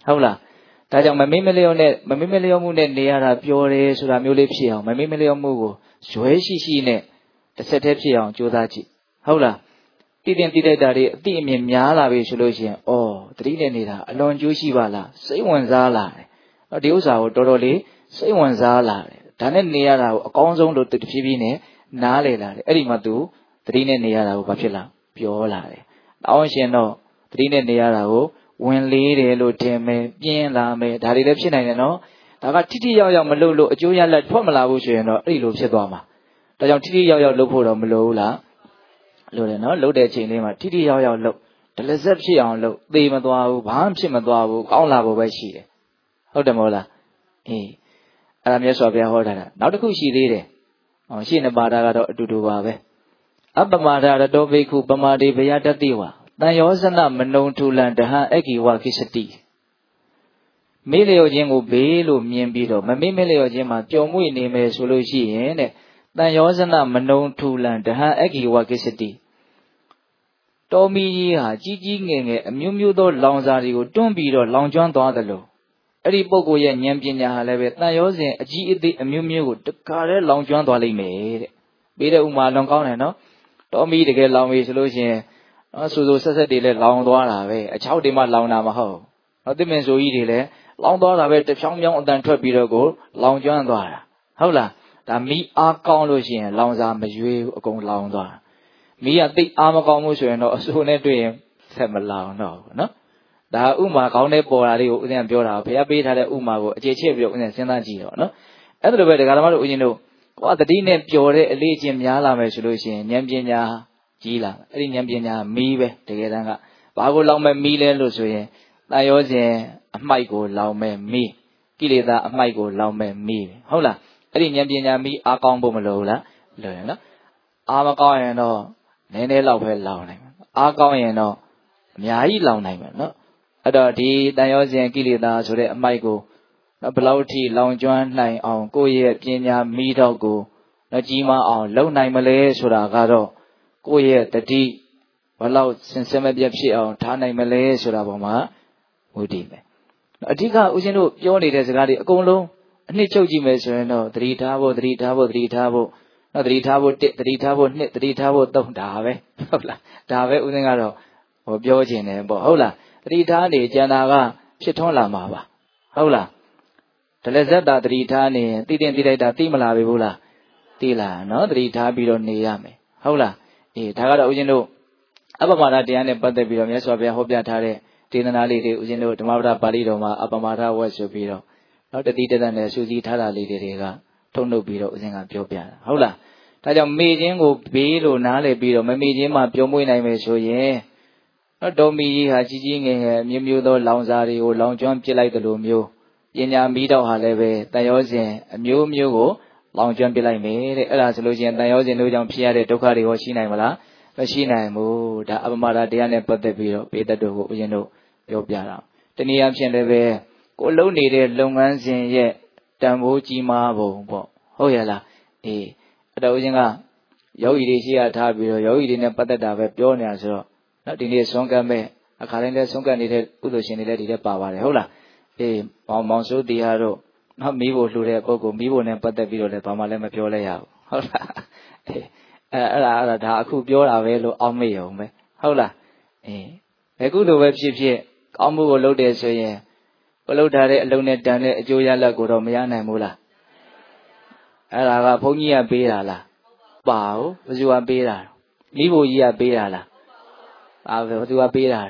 ဟုတ်လားဒါကြောင့်မမေ့မလျော့မှုနဲ့နေရတာပြောတယ်ဆိုတာမျိုးလေးဖြစ်အောင်မမေ့မလျော့မှုကိုဇွဲရှိနဲ့တစ်ဆက်တည်းဖြစ်အောင်ကြိုးစားကြည့်ဟုတ်လားတည်တိုက်တာတွေအတိအမြင်များလာပြီဆိုလို့ရှိရင်သတိနဲ့နေတာအလွန်ကျိုးရှိပါလားစိတ်ဝင်စားလာတယ်ဒီဥစ္စာကိုတော်တော်လေးစိတ်ဝင်စားလာတယ်ဒါနဲ့နေရတာကိုအကောင်းဆုံးလို့တဖြည်းဖြည်းနဲ့နားလေလာတယ်အဲ့ဒီမှာသူသတိနဲ့နေရတာကိုဘာဖြစ်လားပြောလာတယ်တောင်းရှင်တော့သတိနဲ့နေရတာကိုဝင်လေးတယ်လို့ထင်မယ်ပြင်းလာမယ်ဒါတွေလည်းဖြစ်နိုင်တယ်နော်ဒါကထိထိရောက်ရောက်မလုပ်လို့အကျိုးရလဒ်ထွက်မလာဘူးဆိုရင်တော့အဲ့ဒီလိုဖြစ်သွားမှာဒါကြောင့်ထိထိရောက်ရောက်လုပ်ဖို့တော့မလိုဘူးလားလို့တယ်နော်လုပ်တဲ့ချိန်လေးမှာထိထိရောက်ရောက်လုပ်ဒလဇက်ဖြစ်အောင်လုပ်သေမသွားဘူးဘာမှဖြစ်မသွားဘူးကောင်းလာဖို့ပဲရှိတယ်ဟုတ်တယ်မဟုတ်လားအေးအဲ့ဒါမြတ်စွာဘုရားဟောတာနောက်တစ်ခုရှိသေးတယ်ရှင်းနှစ်ပါးတာကတော့အတူတူပါပဲအပမဒရတောဘိက္ခုပမာတိဘယတတိဝါတန်ယောဇနမနုံထူလံတဟံအဂိဝကိစတိမေ့လျော့ခြင်းကိုဘေးလို့မြင်ပြီးတော့မမေ့လျော့ခြင်းမှာပျော်မွေ့နေမယ်ဆိုလို့ရှိရင်တဲ့တန်ယောဇနမနုံထူလံတဟံအဂိဝကိစတိတော်မီကြီးဟာကြီးငယ်အမျိုးမျိုးသောလောင်စာတွေကိုတွန်းပြီးတော့လောင်ကျွမ်းသွားသလိုအဲ့ဒီပုဂ္ဂိုလ်ရဲ့ဉာဏ်ပညာဟာလည်းပဲတန်ရောစဉ်အကြီးအသေးအမျိုးမျိုးကိုတခါတည်းလောင်ကျွမ်းသွားလိမ့်မယ်တဲ့ပေးတဲ့ဥမာလွန်ကောင်းတယ်နော်တော်မီတကယ်လောင်ပြီဆိုလို့ရှိရင်ဆူဆက်တွေလည်းလောင်သွားတာပဲအချောက်တွေမှလောင်တာမဟုတ်သစ်ပင်ဆိုကြီးတွေလည်းလောင်သွားတာပဲတဖြောင်းအတန်ထွက်ပြီးတော့ကိုလောင်ကျွမ်းသွားတာဟုတ်လားဒါမီးအားကောင်းလို့ရှိရင်လောင်စာမရွေးဘူးအကုန်လောင်သွားမီးကသိအားမကောင်းဘူးဆိုရင်တော့အဆူနဲ့တွေ့ရင်ဆက်မလောင်တော့ဘူးနော်ဒါဥမာကောင်းတဲ့ပေါ်တာလေးကိုဦးဇင်းပြောတာဘုရားပေးထားတဲ့ဥမာကိုအခြေချပြီးတော့ဦးဇင်းစဉ်းစားကြည့်တော့နော်အဲ့ဒါလိုပဲဒကာဓမ္မတို့ဦးဇင်းတို့ကိုယ်ကတတိနဲ့ပျော်တဲ့အလေးချင်းများလာမယ်ဆိုလို့ရှိရင်ဉာဏ်ပညာကြီးလာအဲ့ဒီဉာဏ်ပညာမီးပဲတကယ်တမ်းကဘာကိုလောင်မဲ့မီးလဲလို့ဆိုရင်တန်ရောစဉ်အမှိုက်ကိုလောင်မဲ့မီးကိလေသာအမှိုက်ကိုလောင်မဲ့မီးပဲဟုတ်လားအဲ့ဒီဉာဏ်ပညာမီးအားကောင်းဖို့မလိုဘူးလားလိုတယ်နော်အားမကောင်းရင်တော့နည်းနည်းလောက်ပဲလောင်နိုင်မယ်အားကောင်းရင်တော့အများကြီးလောင်နိုင်မယ်နော်အဲ့တော့ဒီတန်ရောစဉ်ကိလေသာဆိုတဲ့အမိုက်ကိုဘယ်လောက်ထိလောင်ကျွမ်းနိုင်အောင်ကိုယ့်ရဲ့ပညာမီးတော့ကိုကြီးမားအောင်လုပ်နိုင်မလဲဆိုတာကတော့ကိုယ့်ရဲ့တတိဘယ်လောက်စင်စစ်မပြတ်ဖြစ်အောင်ထားနိုင်မလဲဆိုတာပေါ်မှာမူတည်မယ်အဓိကဦးဇင်းတို့ပြောနေတဲ့စကားတွေအကုန်လုံးအနှစ်ချုပ်ကြည့်မယ်ဆိုရင်တော့သတိထားဖို့သတိထားဖို့သတိထားဖို့နော်သတိထားဖို့1သတိထားဖို့2သတိထားဖို့3ဒါပဲဟုတ်လားဒါပဲဦးဇင်းကတော့ပြောချင်တယ်ပေါ့ဟုတ်လားသတိထားနေကျန်တာကဖြစ်ထွန်းလာမှာပါဟုတ်လားဒလဇက်တာသတိထားနေရင်သိလိုက်တာသိမလာပြီဘူးလားသိလာနော်သတိထားပြီးတော့နေရမယ်ဟုတ်လားအေးဒါကတော့ဦးဇင်းတို့အပမဒတရားနဲ့ပတ်သက်ပြီးတော့မြတ်စွာဘုရားဟောပြထားတဲ့ဒေသနာလေးတွေဦးဇင်းတို့ဓမ္မပဒပါဠိတော်မှာအပမဒဝတ်ဆိုပြီးတော့နောက်တတိတသက်နဲ့စူးစီးထားတာလေးတွေကထုတ်နှုတ်ပြီးတော့ဦးဇင်းကပြောပြတာဟုတ်လားဒါကြောင့်မေ့ခြင်းကိုဘေးလို့နားလည်ပြီးတော့မမေ့ခြင်းမှပြုံးမွေးနိုင်မယ်ဆိုရင်တော်မီကြီးဟာကြီးငယ်အမျိုးမျိုးသောလောင်စာတွေကိုလောင်ကျွမ်းပစ်လိုက်တယ်လို့မျိုးပညာမီးတော့ဟာလည်းပဲတန်ရောစဉ်အမျိုးမျိုးကိုလောင်ကျွမ်းပစ်လိုက်မယ်တဲ့အဲ့ဒါဆိုလို့ရှိရင်တန်ရောစဉ်တို့ကြောင့်ဖြစ်ရတဲ့ဒုက္ခတွေရောရှိနိုင်မလားမရှိနိုင်ဘူးဒါအပမဒတရားနဲ့ပတ်သက်ပြီးတော့ပေတတ်တို့ကိုဦးဇင်းတို့ပြောပြတာတနည်းအားဖြင့်လည်းပဲကိုလုံးနေတဲ့လုပ်ငန်းစဉ်ရဲ့တန်ဖိုးကြီးမားပုံပေါ့ဟုတ်ရလားအေးအဲ့တော့ဦးဇင်းကယောဂီတွေရှိရထားပြီးတော့ယောဂီတွေနဲ့ပတ်သက်တာပဲပြောနေတာဆိုတော့နော်ဒီနေ့ဆွမ်းကမ်းမဲ့အခါတိုင်းလည်းဆွမ်းကမ်းနေတဲ့ကုသိုလ်ရှင်တွေလည်းဒီထဲပါပါတယ်ဟုတ်လားအေးမောင်စိုးတရားတို့နော်မိဖို့လှူတဲ့ပုဂ္ဂိုလ်မိဖို့နဲ့ပတ်သက်ပြီးတော့လည်းဘာမှလည်းမပြောလဲရဘူးဟုတ်လားအေးအဲ့ဒါဒါအခုပြောတာပဲလို့အောက်မေ့ရုံပဲဟုတ်လားအေးဘယ်ကုသိုလ်ပဲဖြစ်ဖြစ်ကောင်းမှုကိုလုပ်တယ်ဆိုရင်ကိုလုပ်ထားတဲ့အလုံးနဲ့တန်တဲ့အကျိုးရလဒ်ကိုတော့မရနိုင်ဘူးလားအဲ့ဒါကဘုန်းကြီးကပေးတာလားပါဘူးဘယ်သူကပေးတာမိဖို့ကြီးကပေးတာလားဘယ်သူကပေးတာ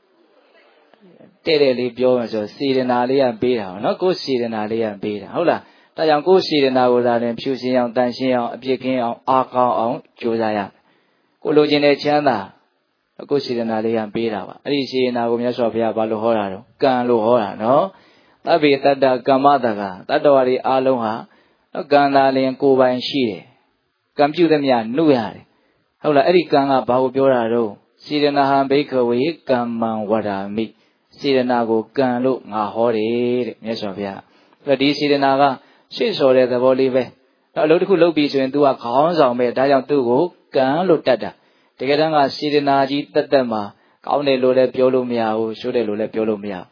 တဲ့လေးပြောမှဆိုစေတနာလေးကပေးတာနော်ကိုယ်စေတနာလေးကပေးတာဟုတ်လားဒါကြောင့်ကိုယ်စေတနာကိုသာဖြူစင်အောင်တန်ရှင်းအောင်အပြစ်ကင်းအောင်အားကောင်းအောင်ကြိုးစားရကိုလိုချင်တဲ့ချမ်းသာကိုယ်စေတနာလေးကပေးတာပါအဲ့ဒီစေတနာကိုမြတ်စွာဘုရားဘာလို့ဟောတာတော့ကံလို့ဟောတာနော်သဗ္ဗေတတ္တကမ္မတကတတ္တဝါတွေအားလုံးဟာကံသာလျင်ကိုယ်ပိုင်ရှိတယ်ကံပြုသမျှနှုတ်ရတယ်ဟုတ်လားအဲ့ဒီကံကဘာကိုပြောတာတော့စေတနာဟံဘိက္ခဝေကမ္မံဝဒာမိစေတနာကိုကံလို့ငါဟောတယ်တဲ့မြတ်စွာဘုရားအဲ့ဒီစေတနာကရှေ့စော်တဲ့သဘောလေးပဲအလုပ်တစ်ခုလုပ်ပြီးဆိုရင် तू ကခေါင်းဆောင်ပဲဒါကြောင့်သူ့ကိုကံလို့တတ်တာတကယ်တမ်းကစေတနာကြီးတက်တက်မှာကောင်းတယ်လို့လည်းပြောလို့မရဘူးဆိုးတယ်လို့လည်းပြောလို့မရဘူး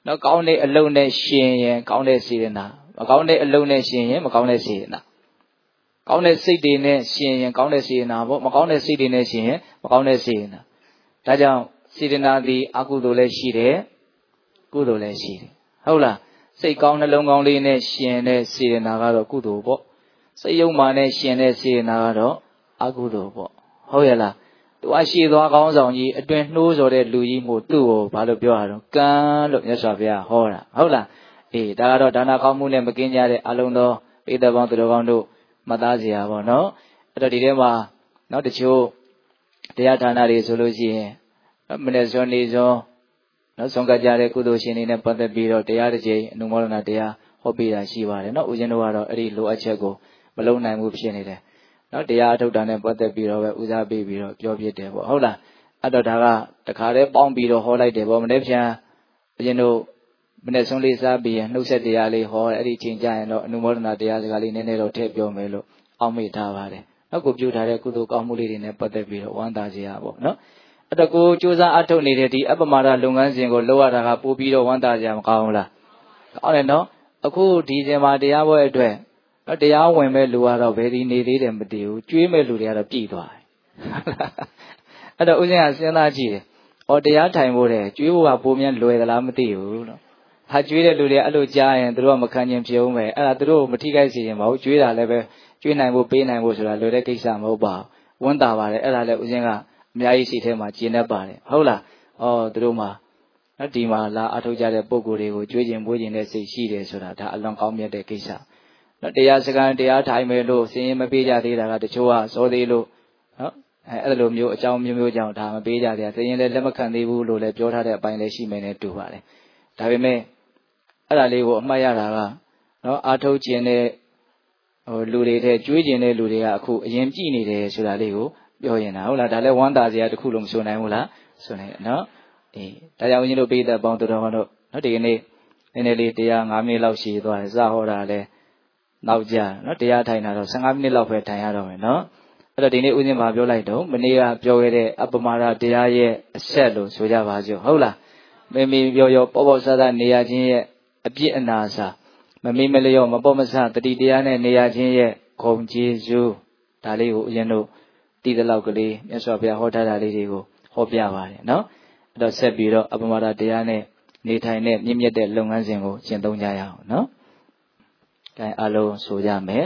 နော်ကောင်းတဲ့အလုံးနဲ့ရှင်ရင်ကောင်းတဲ့စေတနာမကောင်းတဲ့အလုံးနဲ့ရှင်ရင်မကောင်းတဲ့စေတနာကောင်းတဲ့စိတ်တွေနဲ့ရှင်ရင်ကောင်းတဲ့စေတနာပေါ့မကောင်းတဲ့စိတ်တွေနဲ့ရှင်ရင်မကောင်းတဲ့စေတနာဒါကြောင့်စေတနာသည်အကုသိုလ်လည်းရှိတယ်ကုသိုလ်လည်းရှိတယ်ဟုတ်လားစိတ်ကောင်းနှလုံးကောင်းလေးနဲ့ရှင်တဲ့စေတနာကတော့ကုသိုလ်ပေါ့စိတ်ယုံမှနဲ့ရှင်တဲ့စေတနာကတော့အကုသိုလ်ပေါ့ဟုတ်ရဲ့လားသူအရှိသွားကောင်းဆောင်ကြီးအတွင်နှိုးစော်တဲ့လူကြီးမို့သူ့ကိုဘာလို့ပြောရတော့ကံလို့မြတ်စွာဘုရားဟောတာဟုတ်လားအေးဒါကတော့ဒါနကောင်းမှုနဲ့မကင်းကြတဲ့အလုံးသောပိဋကပေါင်းသူတော်ကောင်းတို့မှတ်သားစရာပေါ့နော်အဲ့တော့ဒီထဲမှာနောက်တချို့တရားဌာနတွေဆိုလို့ရှိရင်မနေ့စောနေစောနော်ဆုံးကကြတဲ့ကုသိုလ်ရှင်တွေနဲ့ပတ်သက်ပြီးတော့တရားတစ်ကြိမ်အနုမောဒနာတရားဟောပေးတာရှိပါတယ်နော်ဦးဇင်းတို့ကတော့အဲ့ဒီလိုအပ်ချက်ကိုမလုံးနိုင်ဘူးဖြစ်နေတယ်နော်တရားအထုတ်တာနဲ့ပတ်သက်ပြီးတော့ပဲဦးစားပေးပြီးတော့ပြောပြတယ်ပေါ့ဟုတ်လားအဲ့တော့ဒါကတခါတည်းပေါင်းပြီးတော့ဟောလိုက်တယ်ပေါ့မနေ့ပြန်ဦးဇင်းတို့မနေ့ဆုံးလေးစားပြီးရင်နှုတ်ဆက်တရားလေးဟောအဲ့ဒီအချိန်ကျရင်တော့အနုမောဒနာတရားစကားလေးနည်းနည်းတော့ထည့်ပြောမယ်လို့အောက်မေ့ထားပါတယ်နောက်ကိုပြုထားတဲ့ကုသိုလ်ကောင်းမှုလေးတွေနဲ့ပတ်သက်ပြီးတော့ဝမ်းသာစရာပေါ့နော်အဲ့တော့ကိုစူးစမ်းအထုတ်နေတဲ့ဒီအပ္ပမာဒလုပ်ငန်းစဉ်ကိုလုပ်ရတာကပို့ပြီးတော့ဝမ်းသာစရာမကောင်းဘူးလားကောင်းတယ်နော်အခုဒီဇင်ဘာတရားပွဲအတွက်တရားဝင်မဲ့လူကတော့ဘယ်ဒီနေသေးတယ်မသိဘူးကျွေးမဲ့လူတွေကတော့ပြည်သွားတယ်အဲ့တော့ဦးဇင်းကစဉ်းစားကြည့်တယ်ဟောတရားထိုင်ဖို့တဲ့ကျွေးဖို့ကပိုမြန်လွယ်သလားမသိဘူးလို့ဟာကျွေးတဲ့လူတွေအဲ့လိုကြားရင်သူတို့ကမခံခြင်းဖြစ်ဦးမယ်အဲ့ဒါသူတို့မထိခိုက်စေရင်မဟုတ်ကျွေးတာလည်းပဲကျွေးနိုင်ဖို့ပေးနိုင်ဖို့ဆိုတာလွယ်တဲ့ကိစ္စမဟုတ်ပါဘူးဝန်တာပါတယ်အဲ့ဒါလည်းဦးဇင်းကအများကြီးစိတ်ထဲမှာကျဉ်းတတ်ပါတယ်ဟုတ်လားသူတို့မှာဒီမှာလာအထုတ်ကြတဲ့ပုံကိုယ်တွေကိုကျွေးခြင်းမွေးခြင်းနဲ့စိတ်ရှိတယ်ဆိုတာဒါအလွန်ကောင်းမြတ်တဲ့ကိစ္စတရားစကားတရားထိုင်မယ်လို့စင်ရင်မပေးကြသေးတာကတချို့ကစောသေးလို့နော်အဲ့လိုမျိုးအကြောင်းမျိုးကြောင့်ဒါမပေးကြသေးတာစင်ရင်လည်းလက်မခံသေးဘူးလို့လည်းပြောထားတဲ့အပိုင်းလည်းရှိမယ်နဲ့တူပါတယ်ဒါပေမဲ့အဲ့ဒါလေးကိုအမှတ်ရတာကနော်အာထုတ်ခြင်းနဲ့လူတွေတဲ့ကျွေးခြင်းတဲ့လူတွေကအခုအရင်ကြည့်နေတယ်ဆိုတာလေးကိုပြောရင်တာဟုတ်လားဒါလည်းဝမ်းသာစရာတစ်ခုလုံးမဆိုနိုင်ဘူးလားဆိုနေနော်အေးဒါကြောင့်ဦးဇင်းတို့ပိဋကပေါင်းတော်တော်တို့နော်ဒီကနေ့နည်းနည်းလေးတရား9မိနစ်လောက်ရှိသွားတယ်စဟောတာလည်းနောက်ကြနော်တရားထိုင်တာတော့15မိနစ်လောက်ပဲထိုင်ရတော့မယ်နော်အဲ့တော့ဒီနေ့ဦးဇင်းဘာပြောလိုက်တော့မနေ့ကပြောခဲ့တဲ့အပ္ပမာဒတရားရဲ့အဆက်လို့ဆိုကြပါစို့ဟုတ်လားမိမိပြောရောပေါ့ပေါ့ဆဆနေရခြင်းရဲ့အပြစ်အနာစာမမိမလျော့မပေါ့မဆတတိတရားနဲ့နေရခြင်းရဲ့ဂုဏ်ကျေးဇူးဒါလေးကိုဦးဇင်းတို့တည်တဲ့လောက်ကလေးမြတ်စွာဘုရားဟောထားတာလေးတွေကိုဟောပြပါတယ်နော်အဲ့တော့ဆက်ပြီးတော့အပ္ပမဒတရားနဲ့နေထိုင်တဲ့မြင့်မြတ်တဲ့လုပ်ငန်းစဉ်ကိုရှင်းသုံးကြရအောင်နော်ကဲအလုံးဆိုကြမယ်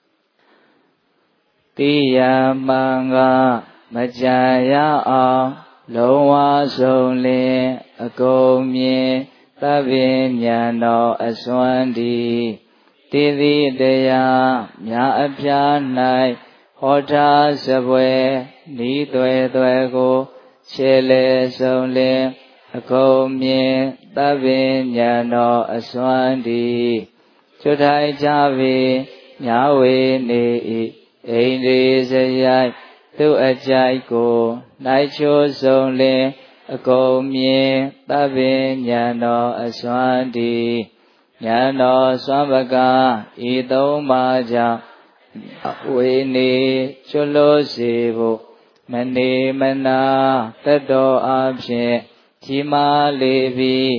တိယမံကမကြရအောင်လုံးဝဆုံးလင်းအကုန်မြင်သဗ္ဗဉာဏ်တော်အစွမ်းဒီတိတိတရားမြာအပြား၌ဟောထားစပွဲဤသွဲသွဲကိုခြေလေဆုံးလင်းအကုန်မြင်သဗ္ဗဉာဏ်တော်အစွမ်းဒီကျွထိုင်ကြပြီညာဝေနေ၏အိန္ဒြေစရိုက်သူအကြိုက်ကိုနိုင်ချိုးဆုံးလင်းအကုန်မြင်သဗ္ဗဉာဏ်တော်အစွမ်းဒီဉာဏ်တော်စွမ်းပကားဤသုံးပါးကြောင့်ဝေနေချွတ်လို့စေဖို့မနေမနာတတ်တော်အဖြစ်ကြီးမားလေပြီး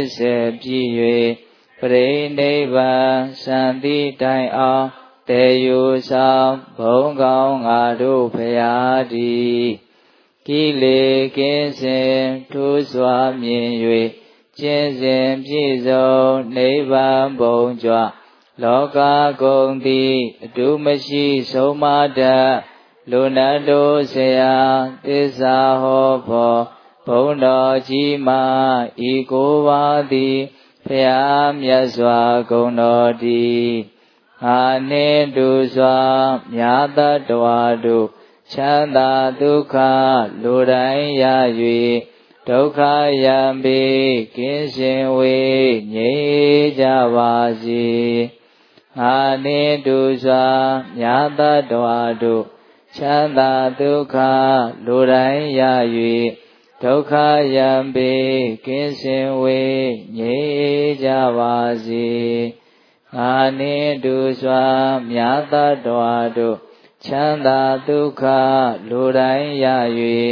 80ပြည့်၍ပရိနိဗ္ဗာန်စံတိတိုင်အောင်တေယူဆောင်ဘုံကောင်းငါတို့ဖရာဒီကိလေကင်းစင်ထူးစွာမြင်၍ကျင့်စဉ်ပြည့်စုံနိဗ္ဗာန်ဘုံကြွလောကကုန်သည်အတုမရှိဆုံးမတတ်လူနတ်တို့ဆရာသစ္စာဟောဖို့ဘုံတော်ကြီးမာဤကိုယ်ပါသည်ဖရာမြတ်စွာဂုဏ်တော်တည်းငါနှင့်တူစွာမြတ်တတ္တဝါတို့ချမ်းသာဒုက္ခလူတိုင်းရ၍ဒုက္ခယံပေကင်းစင်ဝေငြိမ်းကြပါစေငါနှင့်တူစွာမြတ်တတ္တဝါတို့ချမ်းသာဒုက္ခလူတိုင်းရ၍ဒုက္ခယံပေကင်းစင်ဝေငြိမ်းကြပါစေငါနှင့်တူစွာမြတ်တတ္တဝါတို့ချမ်းသာဒုက္ခလူတိုင်းရ၍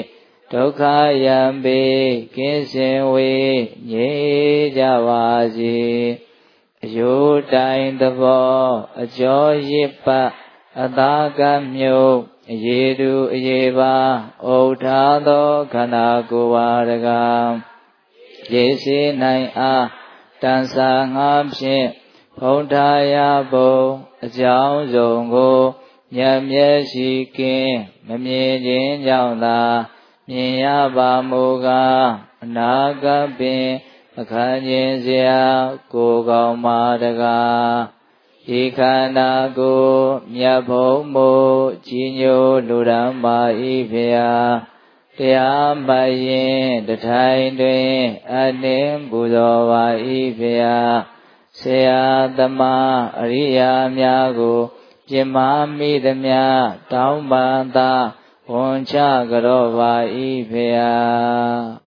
ဒုက္ခယံပေကင်းစင်ဝေငြိကြပါစေအယိုးတိုင်သဘောအကျော်ရစ်ပတ်အသာကမြုပ်အရေတူအရေပါဩထားသောခန္ဓာကိုယ်ဝါရကရေစေနိုင်အားတန်ဆာငါဖြင့်ဖုံးထားရပုံအကြောင်းစုံကိုဉာဏ်မျက်ရှိကင်းမမြင်ခြင်းကြောင့်သာမြင်ရပါမူကားအနာဂတ်ပင်အခါချင်းစရာကိုယ်ကောင်းမာတကားဤခန္ဓာကိုမြတ်ဘုံမို့ကြီးညိုလူရန်ပါ၏ဖျားတရားမှတ်ရင်တထိုင်တွင်အနှင်းပူဇော်ပါ၏ဖျားဆရာသမားအရိယာများကိုပြမမိသမျှတောင်းပန်သာဝန်ချကြောပါ၏ဖျား